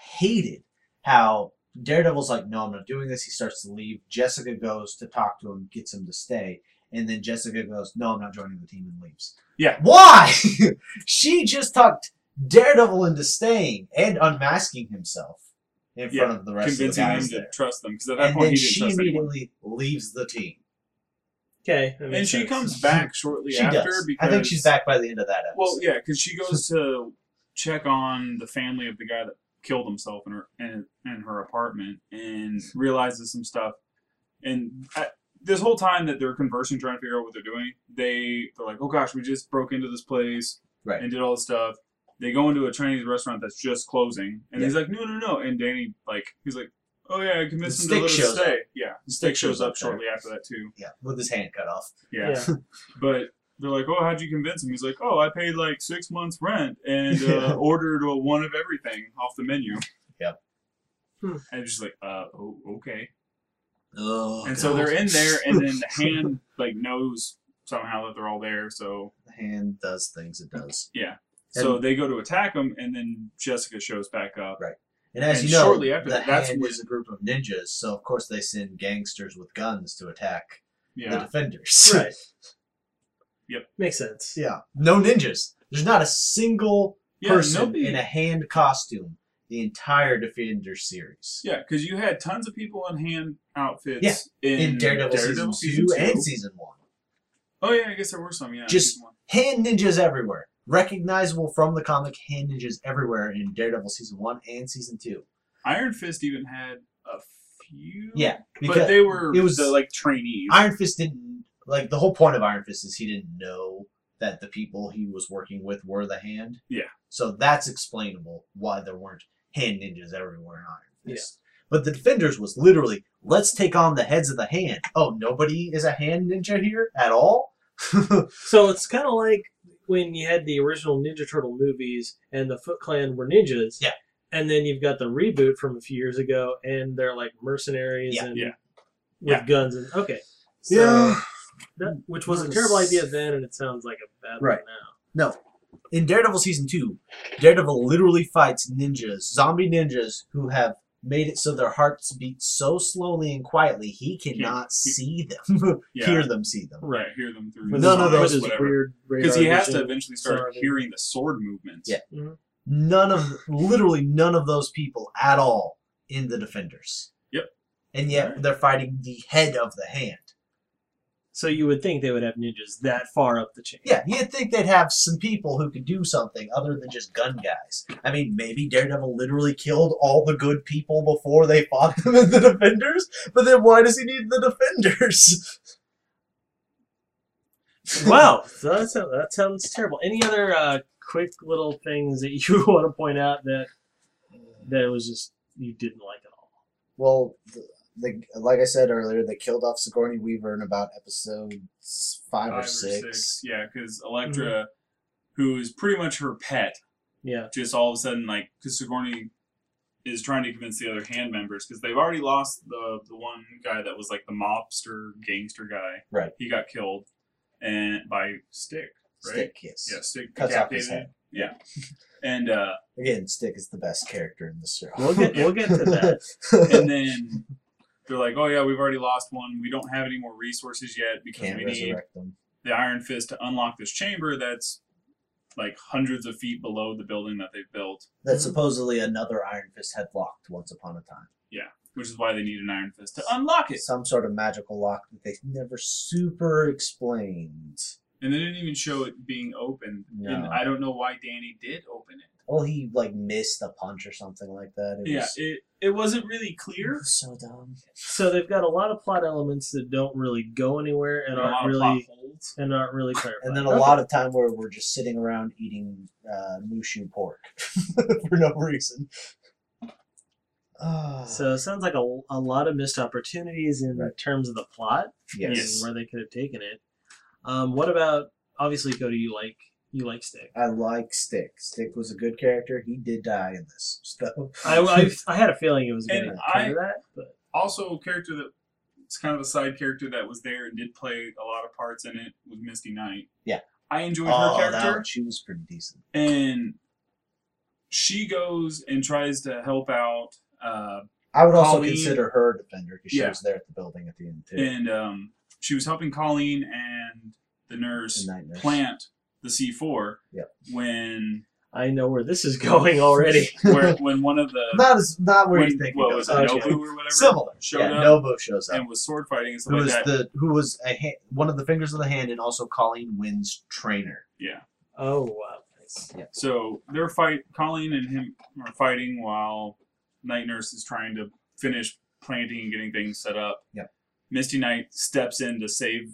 how Daredevil's like, no, I'm not doing this. He starts to leave. Jessica goes to talk to him, gets him to stay, and then Jessica goes, no, I'm not joining the team, and leaves. Yeah. Why? She just talked Daredevil into staying and unmasking himself in front of the rest of the guys convincing him there. to trust them, because at that point he didn't trust anyone. And she immediately leaves the team. Okay. And she comes back shortly She after. does. Because, I think she's back by the end of that episode. Well, yeah, because she goes to check on the family of the guy that killed himself in her apartment and realizes some stuff. And this whole time that they're conversing, trying to figure out what they're doing, they're like, oh gosh, we just broke into this place and did all this stuff. They go into a Chinese restaurant that's just closing, and he's like, no. And Danny, he's like, oh yeah, I convinced him to let us stay. Yeah, the stick shows up shortly after that too. Yeah, with his hand cut off. Yeah. But they're like, oh, how'd you convince him? He's like, oh, I paid like 6 months rent and ordered one of everything off the menu. Yep. And just like, oh, okay. Oh, and so they're in there, and then the hand knows somehow that they're all there. So the hand does things it does. Yeah. So they go to attack him, and then Jessica shows back up. Right. And as you know, shortly after the that's hand when is a group of ninjas, so of course they send gangsters with guns to attack the yeah. defenders. Right. Yep. Makes sense. Yeah. No ninjas. There's not a single person nobody- in a hand costume the entire Defenders series. Yeah, because you had tons of people in hand outfits In Daredevil season 2 and season 1. Oh yeah, I guess there were some. Yeah, Just season 1. hand ninjas everywhere. Recognizable from the comic, hand ninjas everywhere in Daredevil season 1 and season 2. Iron Fist even had a few. Yeah, but they were the trainees. Iron Fist didn't the whole point of Iron Fist is he didn't know that the people he was working with were the hand. Yeah. So that's explainable why there weren't hand ninjas everywhere in Iron Fist. Yeah. But the Defenders was literally, let's take on the heads of the hand. Oh, nobody is a hand ninja here at all? So it's kind of like when you had the original Ninja Turtle movies and the Foot Clan were ninjas. Yeah. And then you've got the reboot from a few years ago, and they're like mercenaries with guns. And okay. So which was a terrible idea then, and it sounds like a bad one now. No. In Daredevil Season 2, Daredevil literally fights ninjas, zombie ninjas, who have made it so their hearts beat so slowly and quietly he cannot see them. Hear them see them. Right, hear them through. None of those weird because he has to eventually start hearing the sword movements. Yeah. Mm-hmm. Literally none of those people at all in the Defenders. Yep. And yet they're fighting the head of the hand. So you would think they would have ninjas that far up the chain. Yeah, you'd think they'd have some people who could do something other than just gun guys. I mean, maybe Daredevil literally killed all the good people before they fought them in the Defenders, but then why does he need the Defenders? Wow, so that sounds terrible. Any other quick little things that you want to point out that was just you didn't like at all? Well, like I said earlier, they killed off Sigourney Weaver in about episode 5 or 6. Yeah, because Elektra, who is pretty much her pet, just all of a sudden, because Sigourney is trying to convince the other hand members, because they've already lost the one guy that was like the mobster gangster guy. Right. He got killed and by Stick. Right? Stick, yes. Yeah, Stick cuts off his head. Yeah. And again, Stick is the best character in the show. We'll get to that. And then they're like, oh yeah, we've already lost one. We don't have any more resources yet because we need them. The Iron Fist to unlock this chamber that's like hundreds of feet below the building that they've built. That supposedly another Iron Fist had locked once upon a time. Yeah, which is why they need an Iron Fist to unlock it. Some sort of magical lock that they never super explained. And they didn't even show it being opened. No. And I don't know why Danny did open it. Well, he missed a punch or something like that. it wasn't really clear. So dumb. So they've got a lot of plot elements that don't really go anywhere and There are a lot aren't of plot really holes. clarified. And then a lot of time where we're just sitting around eating mushu pork for no reason. So it sounds like a lot of missed opportunities in terms of the plot and Yes. where they could have taken it. What about, obviously, Cody, you like Stick. I like Stick. Stick was a good character. He did die in this. So. I had a feeling it was going And to come to that, but Also, a character that it's kind of a side character that was there and did play a lot of parts in it was Misty Knight. Yeah. I enjoyed her character. She was pretty decent. And she goes and tries to help out. I would also Colleen- consider her a defender because she Yeah. was there at the building at the end too. And she was helping Colleen and the nurse The night nurse. plant the C4 Yep. when I know where this is going already. when one of the Not where you when, think what it was goes. it, Okay. Nobu or whatever Similar. showed Yeah, up Nobu shows up. and was sword fighting and stuff Who like was that. who was one of the fingers of the hand and also Colleen Wynn's trainer. Yeah. Oh, wow. Nice. Yeah. So Colleen and him are fighting while Night Nurse is trying to finish planting and getting things set up. Yep. Misty Knight steps in to save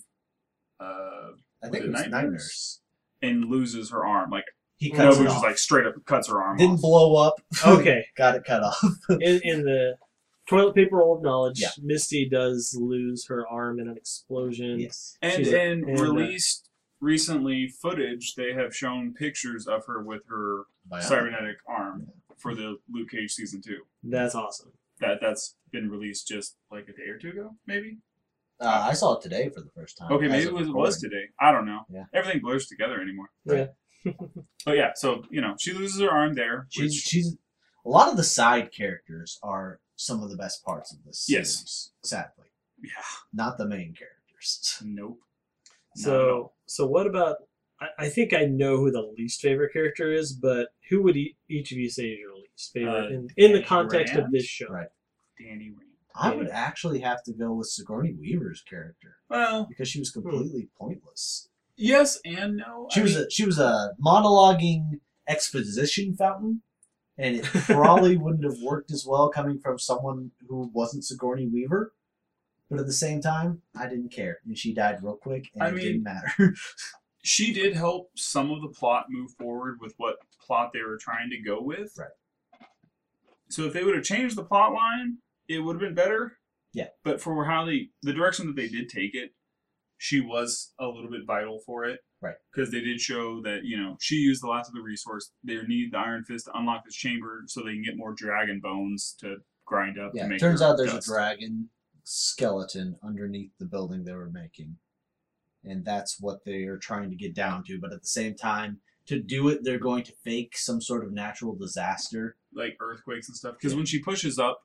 I think it was Night Nurse. and loses her arm. Like He cuts Nobu it just off. like straight up cuts her arm Didn't off. blow up. Okay. Got it cut off. In the toilet paper roll of knowledge, Yeah. Misty does lose her arm in an explosion. Yes. And She's in and, released recently footage, they have shown pictures of her with her cybernetic arm for the Luke Cage season 2. That's awesome. That's been released just like a day or two ago, maybe. I saw it today for the first time. Okay, as maybe of it was recording. today. I don't know. Yeah. Everything blurs together anymore. Yeah. But yeah, so she loses her arm there. She's a lot of the side characters are some of the best parts of this Yes. series, sadly. Yeah. Not the main characters. Nope. Not at all. So what about? I think I know who the least favorite character is, but who would each of you say is your least favorite in the context of this show? Right. Danny Rand. I would actually have to go with Sigourney Weaver's character Well, because she was completely pointless. yes and no. She was a monologuing exposition fountain, and it probably wouldn't have worked as well coming from someone who wasn't Sigourney Weaver. But at the same time, I didn't care. And she died real quick, and it didn't matter. She did help some of the plot move forward with what plot they were trying to go with. Right. So if they would have changed the plot line, it would have been better. Yeah. But for how the direction that they did take it, she was a little bit vital for it. Right. Because they did show that, she used the last of the resource. They need the Iron Fist to unlock this chamber so they can get more dragon bones to grind up Yeah, to make it turns her out there's dust. a dragon skeleton underneath the building they were making. And that's what they are trying to get down to. But at the same time, to do it, they're going to fake some sort of natural disaster. Like earthquakes and stuff. Because when she pushes up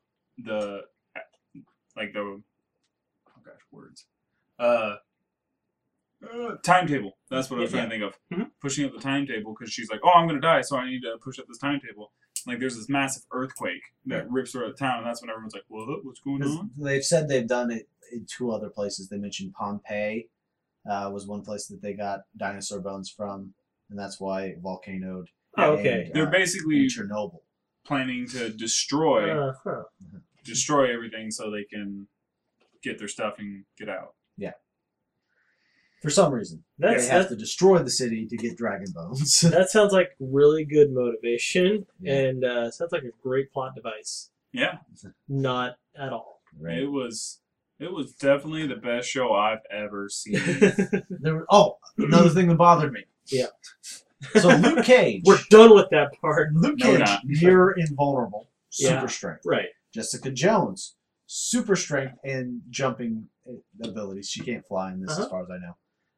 timetable. That's what I was trying to think of. Mhm. Pushing up the timetable because she's like, oh, I'm going to die, so I need to push up this timetable. Like, there's this massive earthquake that rips through the town, and that's when everyone's like, what's going on? They've said they've done it in 2 other places. They mentioned Pompeii was one place that they got dinosaur bones from, and that's why it volcanoed. Oh, okay. And, They're basically and Chernobyl. planning to destroy Huh. everything so they can get their stuff and get out. For some reason, they have to destroy the city to get dragon bones. That sounds like really good motivation, Yeah. and sounds like a great plot device. Yeah. Not at all. Right. It was definitely the best show I've ever seen. Another thing that bothered me. Yeah. So Luke Cage. We're done with that part. Luke No, we're Cage, not. near invulnerable, super Yeah. strength. Right. Jessica Jones, super strength and jumping abilities. She can't fly in this, as far as I know.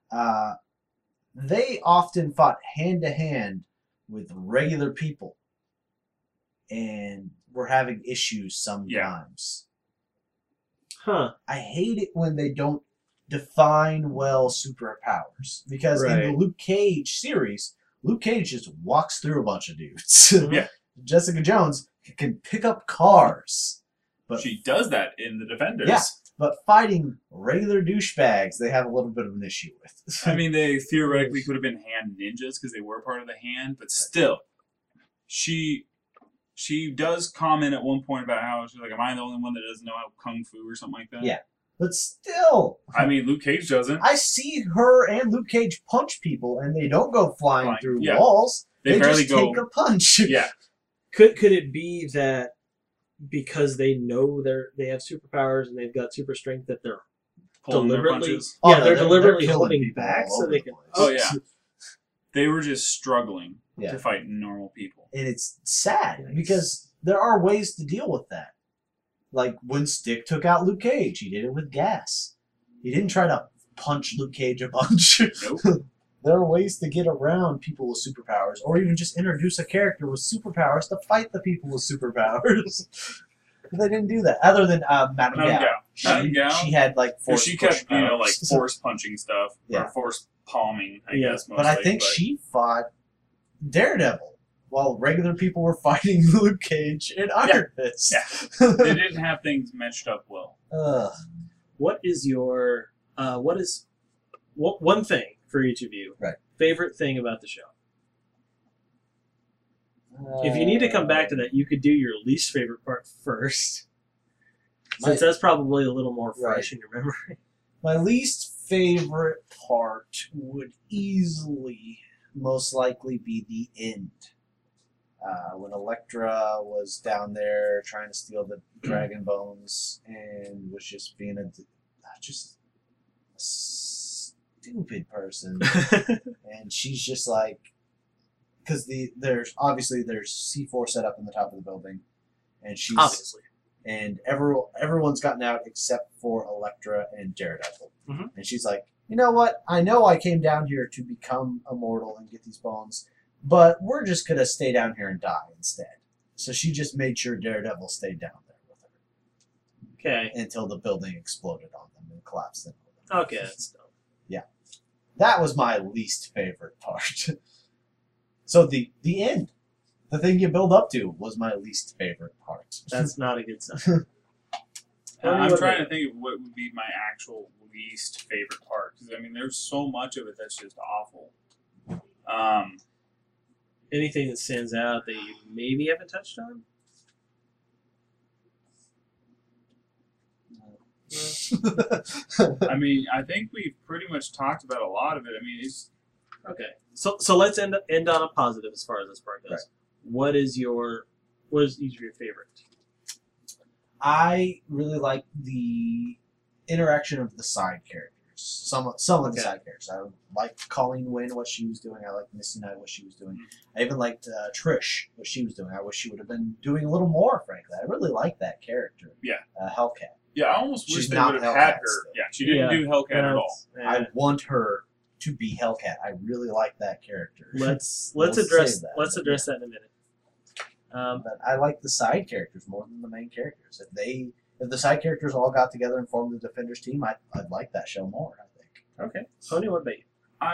They often fought hand to hand with regular people, and were having issues sometimes. Huh. I hate it when they don't define well superpowers, because in the Luke Cage series, Luke Cage just walks through a bunch of dudes. Yeah. Jessica Jones can pick up cars, but She does that in The Defenders. Yeah. But fighting regular douchebags, they have a little bit of an issue with. I mean, they theoretically could have been hand ninjas because they were part of the hand, but still, she she does comment at one point about how she's like, "Am I the only one that doesn't know how kung fu or something like that?" Yeah. But still, I mean, Luke Cage doesn't. I see her and Luke Cage punch people, and they don't go flying through yeah. walls. They barely just take a punch. Yeah. Could it be that because they know they have superpowers and they've got super strength that they're Pulling their deliberately punches. Oh, no, they're deliberately killing holding people back all so over they the can. place. Oh yeah. They were just struggling Yeah. to fight normal people. And it's sad Nice. because there are ways to deal with that. Like when Stick took out Luke Cage, he did it with gas. He didn't try to punch Luke Cage a bunch. Nope. There are ways to get around people with superpowers, or even just introduce a character with superpowers to fight the people with superpowers. But they didn't do that, other than Madame Gao. Madame Gao. She had like force She push kept, like powers. force punching stuff Yeah. or force palming, I Yeah. guess. Mostly, But I think she fought Daredevil while regular people were fighting Luke Cage and Iron Fist. Yeah. They didn't have things matched up well. What is your one thing for each of you? Right. Favorite thing about the show. If you need to come back to that, you could do your least favorite part first, since that's probably a little more fresh in your memory. My least favorite part would easily, most likely, be the end. When Elektra was down there trying to steal the dragon bones and was just being a stupid person. And she's just like, because there's C4 set up in the top of the building, and she's Obviously. and everyone's gotten out except for Elektra and Daredevil. Mhm. And she's like, you know what? I know I came down here to become immortal and get these bones, but we're just gonna stay down here and die instead. So she just made sure Daredevil stayed down there with her Okay. until the building exploded on them and collapsed in. Okay, that's dumb. That was my least favorite part. So the end, the thing you build up to, was my least favorite part. That's not a good sign. I'm trying to think of what would be my actual least favorite part. Because, I mean, there's so much of it that's just awful. Anything that stands out that you maybe haven't touched on? I mean, I think we've pretty much talked about a lot of it. I mean, it's... Okay. So let's end on a positive as far as this part goes. Right. What is each of your favorite? I really like the interaction of the side characters. Some of the side characters. I liked Colleen Wynn, what she was doing. I liked Misty Knight, what she was doing. I even liked Trish, what she was doing. I wish she would have been doing a little more, frankly. I really liked that character. Yeah. Hellcat. Yeah, I almost She's wish they not would have had Hellcat her. still. Yeah, she didn't do Hellcat at all. I want her to be Hellcat. I really like that character. Let's We'll address save that. let's address that in a minute. But I like the side characters more than the main characters. If the side characters all got together and formed the Defenders team, I'd like that show more, I think. Okay. Tony, what about you?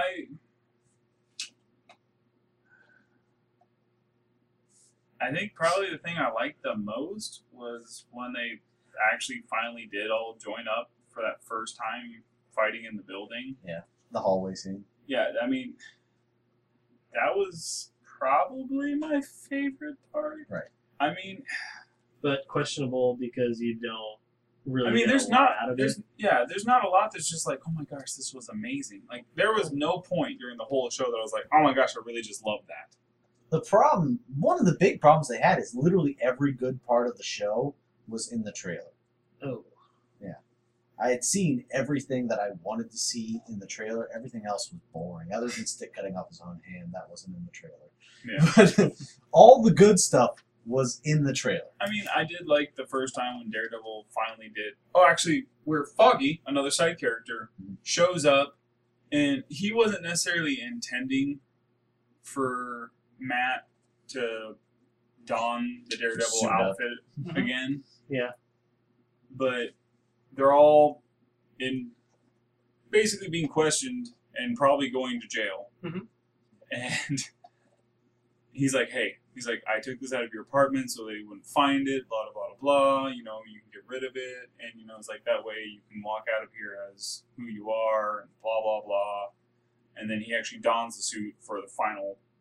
I think probably the thing I liked the most was when they actually finally did all join up for that first time fighting in the building. The hallway scene. Yeah, I mean, that was probably my favorite part. Right. I mean, But questionable because you don't really. I mean, get there's a lot not, out of there's it. there's not a lot that's just like, oh my gosh, this was amazing. Like, there was no point during the whole show that I was like, oh my gosh, I really just love that. The problem, one of the big problems they had is literally every good part of the show was in the trailer. Oh. I had seen everything that I wanted to see in the trailer. Everything else was boring, other than Stick cutting off his own hand. That wasn't in the trailer. Yeah. But all the good stuff was in the trailer. I mean, I did like the first time when Daredevil finally did. Oh, actually, where Foggy, another side character, shows up, and he wasn't necessarily intending for Matt to don the Daredevil Suit up. outfit again. Yeah. But they're all basically being questioned and probably going to jail. Mhm. And he's like, hey, I took this out of your apartment so they wouldn't find it, blah, blah, blah, blah, you know, you can get rid of it, and, you know, it's like, that way you can walk out of here as who you are, and blah, blah, blah. And then he actually dons the suit for the final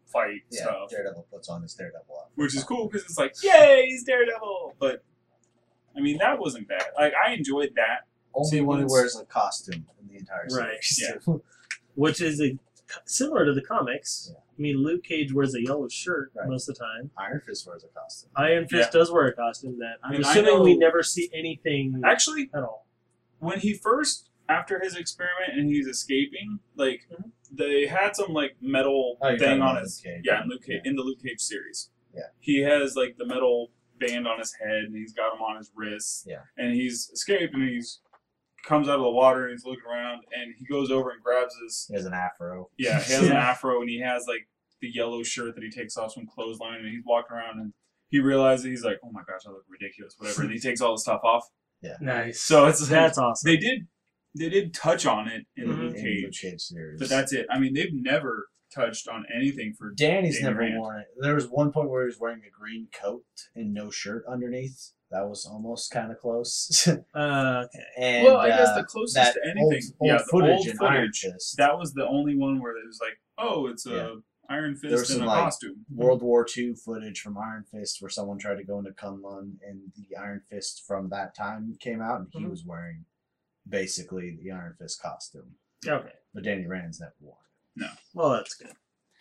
fight Yeah, stuff, Daredevil puts on his Daredevil outfit. which is cool because it's like, yay, he's Daredevil. But I mean, that wasn't bad. Like, I enjoyed that. Only one who sequence. wears a costume in the entire Right, series. yeah. too. Which is similar to the comics. Yeah. I mean, Luke Cage wears a yellow shirt Right. most of the time. Iron Fist wears a costume. Iron Fist does wear a costume that I'm And I assuming know- we never see anything Actually, at all. when he first, after his experiment and he's escaping, like, Mhm. they had some, like, metal Oh, you're thing talking on about his... Luke Cage. Yeah, in Luke Cage, in the Luke Cage series. Yeah. He has, like, the metal band on his head, and he's got him on his wrists. Yeah. And he's escaped, and he's comes out of the water, and he's looking around, and he goes over and grabs his... He has an afro. Yeah, he has an Yeah. afro, and he has, like, the yellow shirt that he takes off from clothesline, and he's walking around, and he realizes, he's like, oh my gosh, I look ridiculous, whatever, and he takes all the stuff off. Nice. So it's like, That's awesome. they did touch on it in Mhm. the Luke In the Luke Cage, Cage series. but that's it. I mean, they've never touched on anything for Danny's Danny never Rand. worn it. There was one point where he was wearing a green coat and no shirt underneath. That was almost kind of close. Okay. And Well, I guess the closest that to anything, old yeah, the footage old in Iron footage. Fist. That was the only one where it was like, oh, it's a Yeah. Iron There was Fist in some, a like, costume. World War II footage from Iron Fist where someone tried to go into Kunlun and the Iron Fist from that time came out and he Mhm. was wearing basically the Iron Fist costume. Okay. But Danny Rand's never worn Well, that's good.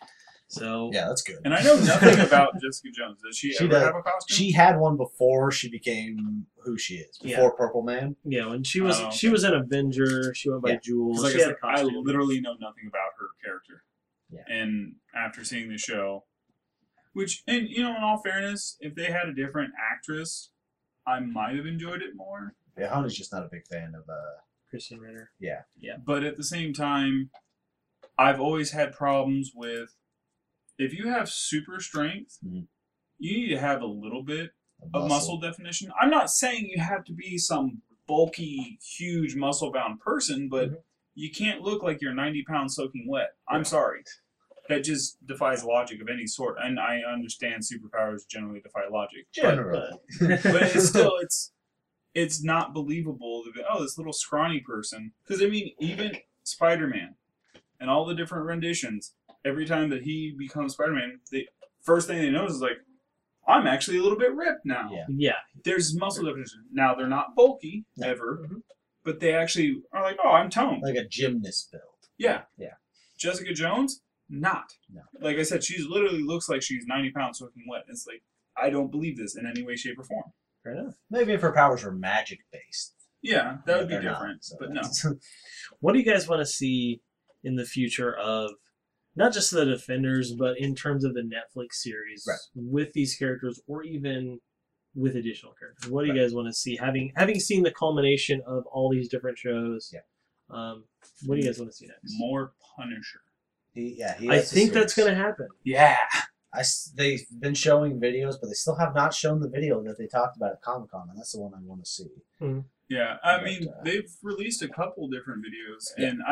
So it. Yeah, that's good. And I know nothing about Jessica Jones. Does she, She ever does. have a costume? She had one before she became who she is. Yeah. Before Purple Man. yeah, when she was Oh, she okay. was an Avenger. She went by Yeah. Jules. 'Cause like She I had a said, I costume. literally know nothing about her character. Yeah. And after seeing the show, which, and you know, in all fairness, if they had a different actress, I might have enjoyed it more. Yeah, Honey's just not a big fan of Christian Ritter. But at the same time, I've always had problems with, if you have super strength, Mhm. you need to have a little bit of muscle definition. I'm not saying you have to be some bulky, huge, muscle-bound person, but Mhm. you can't look like you're 90 pounds soaking wet. I'm sorry. That just defies logic of any sort. And I understand superpowers generally defy logic. Generally. But it's still, it's not believable that, oh, this little scrawny person. Because, I mean, even Spider-Man and all the different renditions, every time that he becomes Spider-Man, the first thing they notice is like, I'm actually a little bit ripped now. Yeah. Yeah. There's muscle definition. Now, they're not bulky, No. ever, Mhm. but they actually are like, oh, I'm toned. Like a gymnast build. Yeah. Yeah. Jessica Jones, not. No. Like I said, she's literally looks like she's 90 pounds soaking wet. It's like, I don't believe this in any way, shape, or form. Fair enough. Maybe if her powers were magic based. Yeah, that would be They're not, different. so But no. that's- What do you guys want to see in the future of not just the Defenders, but in terms of the Netflix series Right. with these characters, or even with additional characters? What do you Right. guys want to see? Having seen the culmination of all these different shows, Yeah. What do you guys want to see next? More Punisher. he I has a think that's series. going to happen. Yeah. They've been showing videos, but they still have not shown the video that they talked about at Comic Con, and that's the one I want to see. Yeah. I But, mean, they've released a couple different videos, Yeah. and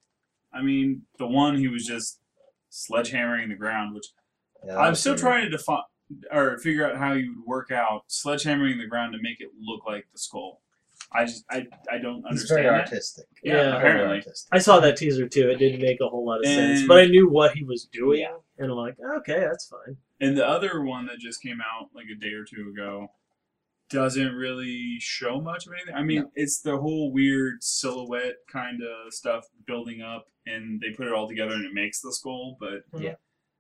I mean, the one he was just sledgehammering the ground, which Yeah, that I'm was still weird. trying to define or figure out how you would work out sledgehammering the ground to make it look like the skull. I don't He's understand very that. artistic. Yeah, Very apparently. artistic. I saw that teaser too. It didn't make a whole lot of sense, And- but I knew what he was doing, Yeah. and I'm like, okay, that's fine. And the other one that just came out like a day or two ago doesn't really show much of anything. I mean, No. it's the whole weird silhouette kind of stuff building up, and they put it all together and it makes the skull, but Yeah.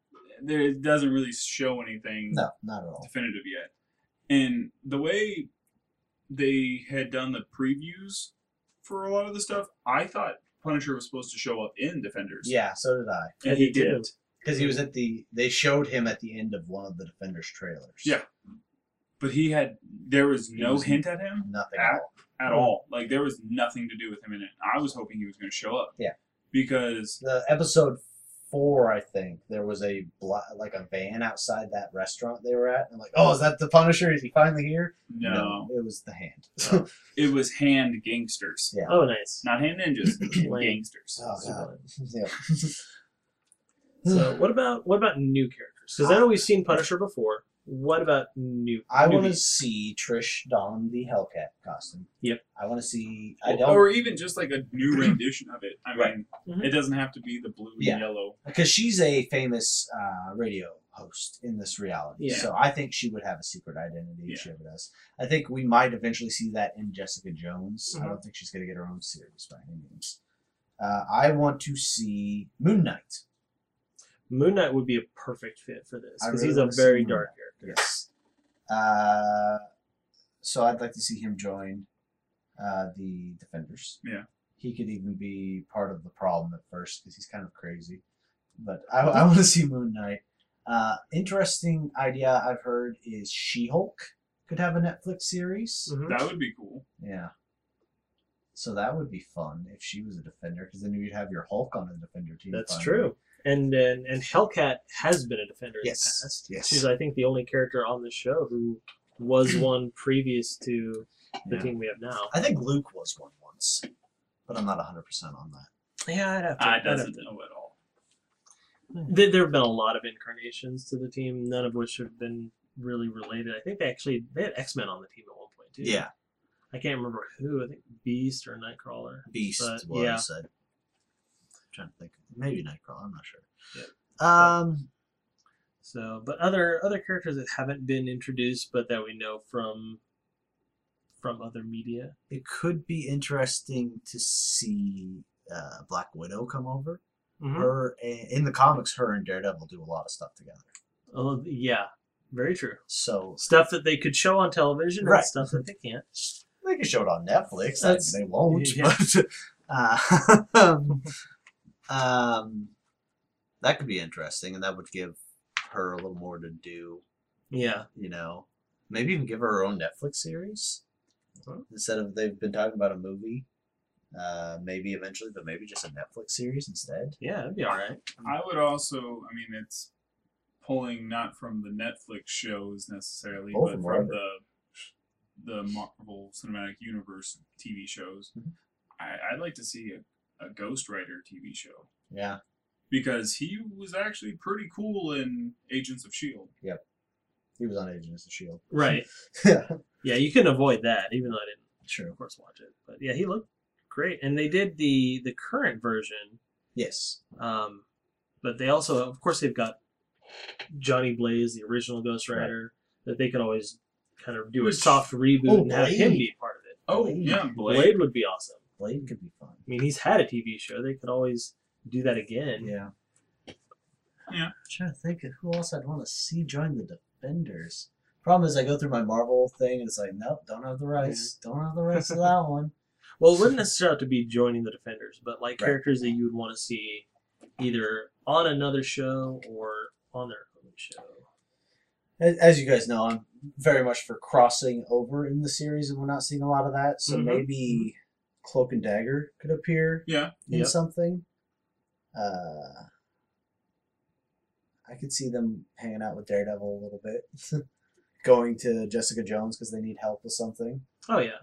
it doesn't really show anything No, not at all. definitive yet. And the way they had done the previews for a lot of the stuff, I thought Punisher was supposed to show up in Defenders. Yeah, so did I. And I he did too. didn't. Because he was at they showed him at the end of one of the Defenders trailers. Yeah. But there was He no was- hint at him Nothing at all. at all. Like, there was nothing to do with him in it. I was hoping he was going to show up. Yeah. Because, The episode 4, I think, there was a van outside that restaurant they were at. I'm like, oh, is that the Punisher? Is he finally here? no, it was the hand. it was hand gangsters. Yeah. Oh, nice. Not hand ninjas, Lame. gangsters. Oh, God. Yeah. So what about new characters? Because I know we've seen Punisher before. What about new? I want to newbies? see Trish don the Hellcat costume. Yep. I want to see. Or even just like a new rendition of it. I Right. mean, Mhm. it doesn't have to be the blue and Yeah. yellow. because she's a famous radio host in this reality. Yeah. So I think she would have a secret identity if she Yeah. ever does. I think we might eventually see that in Jessica Jones. I Mhm. don't think she's going to get her own series by any means. I want to see Moon Knight. Moon Knight would be a perfect fit for this I because really he's a wanna see very Moon dark Knight. character. Yes. So I'd like to see him join the Defenders. Yeah. He could even be part of the problem at first because he's kind of crazy. But I want to see Moon Knight. Interesting idea I've heard is She-Hulk could have a Netflix series. Mhm. That would be cool. Yeah. So that would be fun if she was a Defender, because then you'd have your Hulk on a Defender team. That's finally. true. And Hellcat has been a Defender in Yes. the past. Yes. She's, I think, the only character on the show who was one previous to the Yeah. team we have now. I think Luke was one once, but I'm not 100% on that. Yeah, I'd have to. I I'd have doesn't to. know at all. There have been a lot of incarnations to the team, none of which have been really related. I think they had X-Men on the team at one point too. Yeah. I can't remember who. I think Beast or Nightcrawler. Beast But, was yeah. said. I'm trying to think. Maybe Nightcrawler. I'm not sure. Yeah. So, but other characters that haven't been introduced, but that we know from other media. It could be interesting to see Black Widow come over. Mhm. Her in the comics, her and Daredevil do a lot of stuff together. Oh, yeah, very true. So Stuff that they could show on television, Right. and stuff that they can't. they can show it on Netflix. That's- They won't, yeah. but that could be interesting, and that would give her a little more to do. Yeah, You know, maybe even give her own Netflix series instead of they've been talking about a movie. Maybe eventually, but maybe just a Netflix series instead. yeah, that'd be all right. I would also, I mean, it's pulling not from the Netflix shows necessarily, Both but from from wherever. the Marvel Cinematic Universe TV shows. Mhm. I'd like to see a Ghost Rider TV show Yeah, because he was actually pretty cool in Agents of Shield. he was on Agents of Shield. Right. Yeah, Yeah, you can avoid that, even though I didn't, true. of course, watch it. But yeah, he looked great, and they did the current version. Yes. But they also, of course, they've got Johnny Blaze, the original Ghost Rider, that they could always kind of do a Which- soft reboot and have him Blade. be part of it. Oh Blade. yeah, Blade would be awesome. Blade could be fun. I mean, he's had a TV show. They could always do that again. Yeah. Yeah. I'm trying to think of who else I'd want to see join the Defenders. Problem is, I go through my Marvel thing and it's like, nope, don't have the rights. Don't have the rights to that one. Well, it wouldn't necessarily have to be joining the Defenders, but like Right. characters that you would want to see either on another show or on their own show. As you guys know, I'm very much for crossing over in the series, and we're not seeing a lot of that. So Mhm. maybe Cloak and Dagger could appear Yeah, in Yep. something. I could see them hanging out with Daredevil a little bit, going to Jessica Jones because they need help with something. Oh yeah.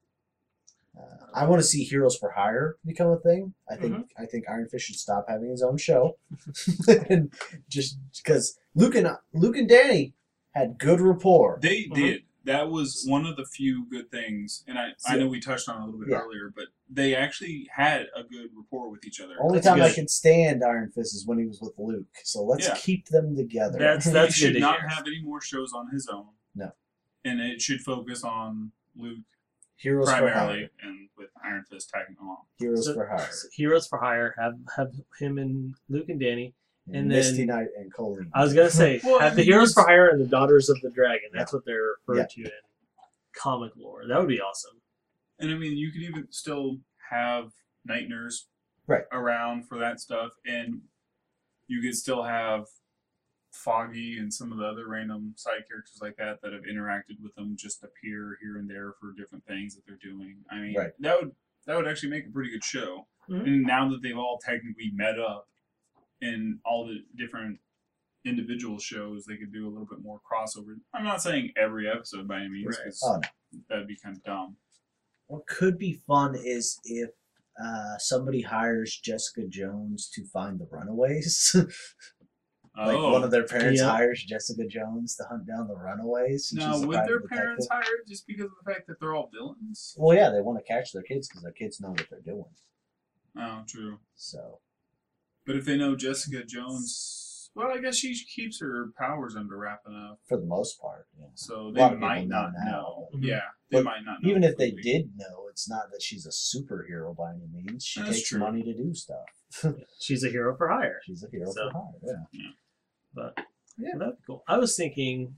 I want to see Heroes for Hire become a thing. Mm-hmm. I think Iron Fist should stop having his own show, and just because Luke and Danny had good rapport. they Mhm. did. That was one of the few good things, and I know we touched on it a little bit Yeah. earlier, but they actually had a good rapport with each other. Only That's time I good. could stand Iron Fist is when he was with Luke. So let's Yeah. keep them together. That's He good should to not hear. have any more shows on his own. No. And it should focus on Luke Heroes for primarily, Hire. and with Iron Fist tagging along. Heroes So- for Hire. so Heroes for Hire have him and Luke and Danny. and Misty then- Knight and Colleen. I was gonna say Well, have I the mean, Heroes for there's- Hire and the Daughters of the Dragon. That's what they're referred Yeah. to in comic lore. That would be awesome. And I mean, you could even still have Night Nurse Right. around for that stuff, and you could still have Foggy and some of the other random side characters like that have interacted with them just appear here and there for different things that they're doing. I mean, Right. that would actually make a pretty good show. Mhm. And now that they've all technically met up in all the different individual shows, they could do a little bit more crossover. I'm not saying every episode by any means, Right. because Oh, that'd be kind of dumb. What could be fun is if somebody hires Jessica Jones to find the Runaways. Like one of their parents Yeah. hires Jessica Jones to hunt down the runaways. And Now, she's a would private their detective. parents hire it just because of the fact that they're all villains? Well, yeah, they want to catch their kids because their kids know what they're doing. Oh, true. So, But if they know Jessica Jones, well, I guess she keeps her powers under wrap enough, for the most part, yeah. so A they lot of might people not know now. know. Mhm. Yeah, they But might not know. Even if they completely. did know, it's not that she's a superhero by any means. She That's takes true. money to do stuff. She's a hero for hire. She's a hero So- for hire. Yeah. But Yeah. that'd be cool. I was thinking,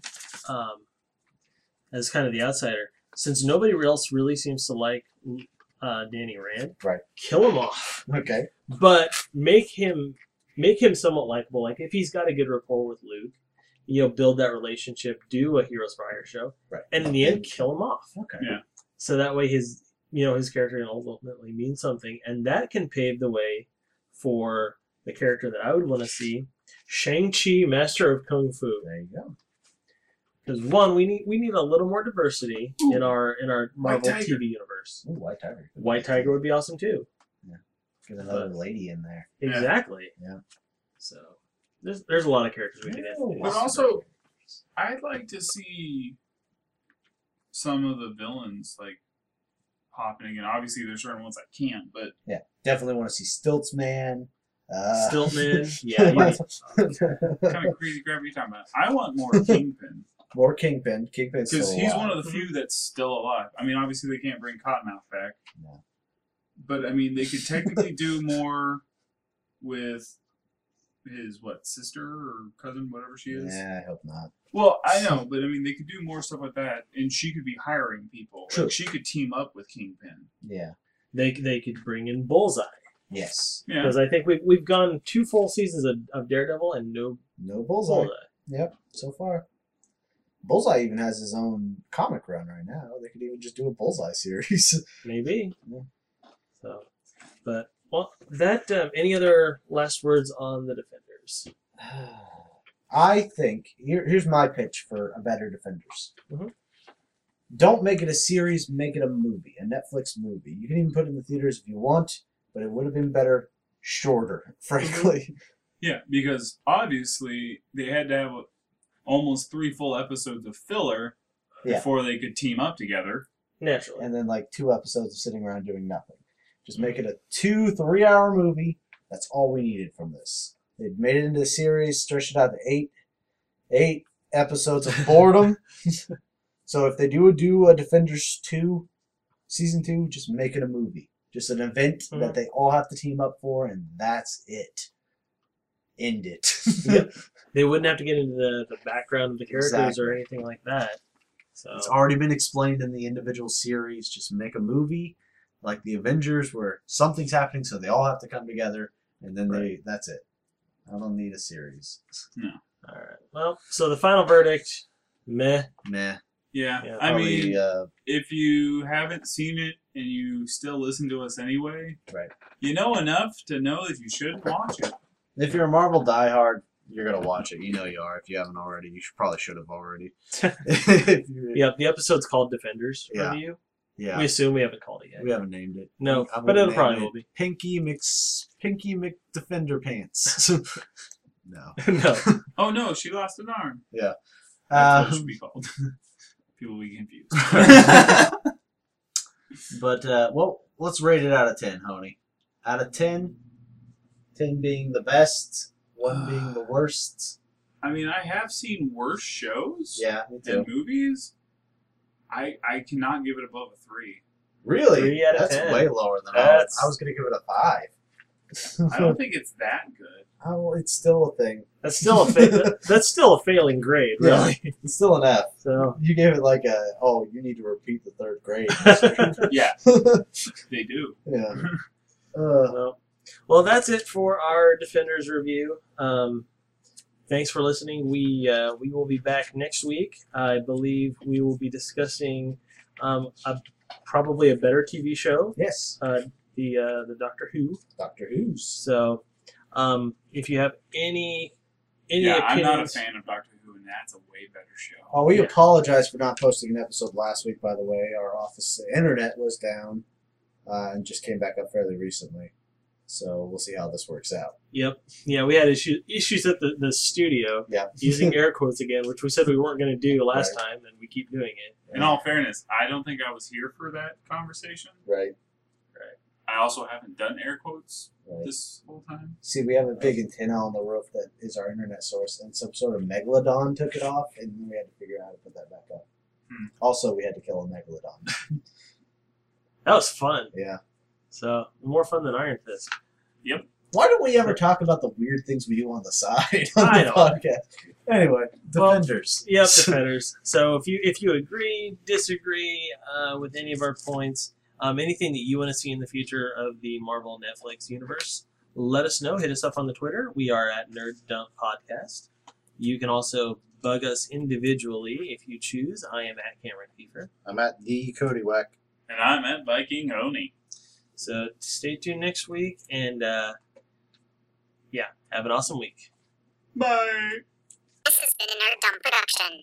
as kind of the outsider, since nobody else really seems to like Danny Rand, Right. kill him off, Okay. but make him somewhat likable. Like if he's got a good rapport with Luke, build that relationship, do a Heroes for Hire show, Right. and in the end, kill him off. Okay. Yeah. So that way his character can ultimately mean something, and that can pave the way for the character that I would want to see, Shang-Chi, Master of Kung Fu. There you go. Because one, we need a little more diversity in our Marvel Tiger. TV universe. Ooh, White Tiger. White Tiger would be awesome too. Get another lady in there. Yeah. Exactly. Yeah. So there's a lot of characters we could add. Oh, But also, I'd like to see some of the villains like popping in. Obviously, there's certain ones I can't, but Definitely want to see Stilts Man. Stiltman, yeah, kind of crazy crap are you talking about? I want more Kingpin More Kingpin. Kingpin's because still he's alive. one of the few that's still alive. I mean, obviously they can't bring Cottonmouth back, No. but I mean they could technically do more with his sister or cousin, whatever she is. Yeah, I hope not. Well, I know, but I mean they could do more stuff like that, and she could be hiring people. True. Like, she could team up with Kingpin. Yeah. they could bring in Bullseye, Yes. Yeah. because I think we've gone 2 full seasons of Daredevil and no No Bullseye. Bullseye. Yep. So far. Bullseye even has his own comic run right now. They could even just do a Bullseye series. Maybe. Yeah. So, but that any other last words on the Defenders? I think here's my pitch for a better Defenders. Mhm. Don't make it a series, make it a movie, a Netflix movie. You can even put it in the theaters if you want, but it would have been better shorter, frankly. Yeah, because obviously they had to have almost 3 full episodes of filler Yeah. before they could team up together. Naturally. And then like 2 episodes of sitting around doing nothing. Just make it a 2-3 hour movie. That's all we needed from this. They made it into a series, stretched it out to 8 episodes of boredom. So if they do a Defenders 2, season 2, just make it a movie. Just an event that they all have to team up for, and that's it. End it. Yep. They wouldn't have to get into the background of the characters Exactly. or anything like that. So It's already been explained in the individual series. Just make a movie like the Avengers where something's happening, so they all have to come together, and then that's it. I don't need a series. all right. Well, so the final verdict, meh. Meh. Yeah, Yeah, I Probably, mean, if you haven't seen it and you still listen to us anyway, right. you know enough to know that you should watch it. If you're a Marvel diehard, you're gonna watch it. You know you are. If you haven't already, you probably should have already. If you're- Yeah, the episode's called Defenders Yeah. Review. yeah. We assume we haven't called it yet. We haven't named it. No, I'm but gonna it'll probably name will be. Pinky McDefender Pants. No. No. Oh no, she lost an arm. That's what it should be called. People will be confused. But well, let's rate it out of 10, Honey. Out of 10, 10 being the best, 1 being the worst. I mean, I have seen worse shows Yeah, me and too. movies. I cannot give it above a 3. Really? 3 out of That's 10. way lower than That's- I was going to give it a 5. I don't think it's that good. Oh, it's still a thing. That's still that's still a failing grade, Yeah. really. It's still an F. So You gave it like you need to repeat the 3rd grade. Yeah, they do. Yeah. well, that's it for our Defenders review. Thanks for listening. We will be back next week. I believe we will be discussing probably a better TV show, Yes. the Doctor Who. Doctor Who's. So, if you have any Yeah, opinions, I'm not a fan of Doctor Who, and that's a way better show. Oh, we Yeah. apologize for not posting an episode last week, by the way. Our office internet was down and just came back up fairly recently. So we'll see how this works out. Yep. Yeah, we had issues at the studio. Yeah. Using air quotes again, which we said we weren't going to do last time, and we keep doing it. In all fairness, I don't think I was here for that conversation. Right. I also haven't done air quotes this whole time. See, we have a big antenna on the roof that is our internet source, and some sort of megalodon took it off, and we had to figure out how to put that back up. Also, we had to kill a megalodon. That was fun. Yeah. So, more fun than Iron Fist. Yep. Why don't we ever talk about the weird things we do on the side on I the know. podcast? Anyway, Defenders. Yep, Defenders. So if you agree, disagree with any of our points, anything that you want to see in the future of the Marvel Netflix universe, let us know. Hit us up on the Twitter. We are at Nerd Dump Podcast. You can also bug us individually if you choose. I am at Cameron Kiefer. I'm at the Cody Wack. And I'm at Viking Oni. So stay tuned next week, and have an awesome week. Bye. This has been a Nerd Dump production.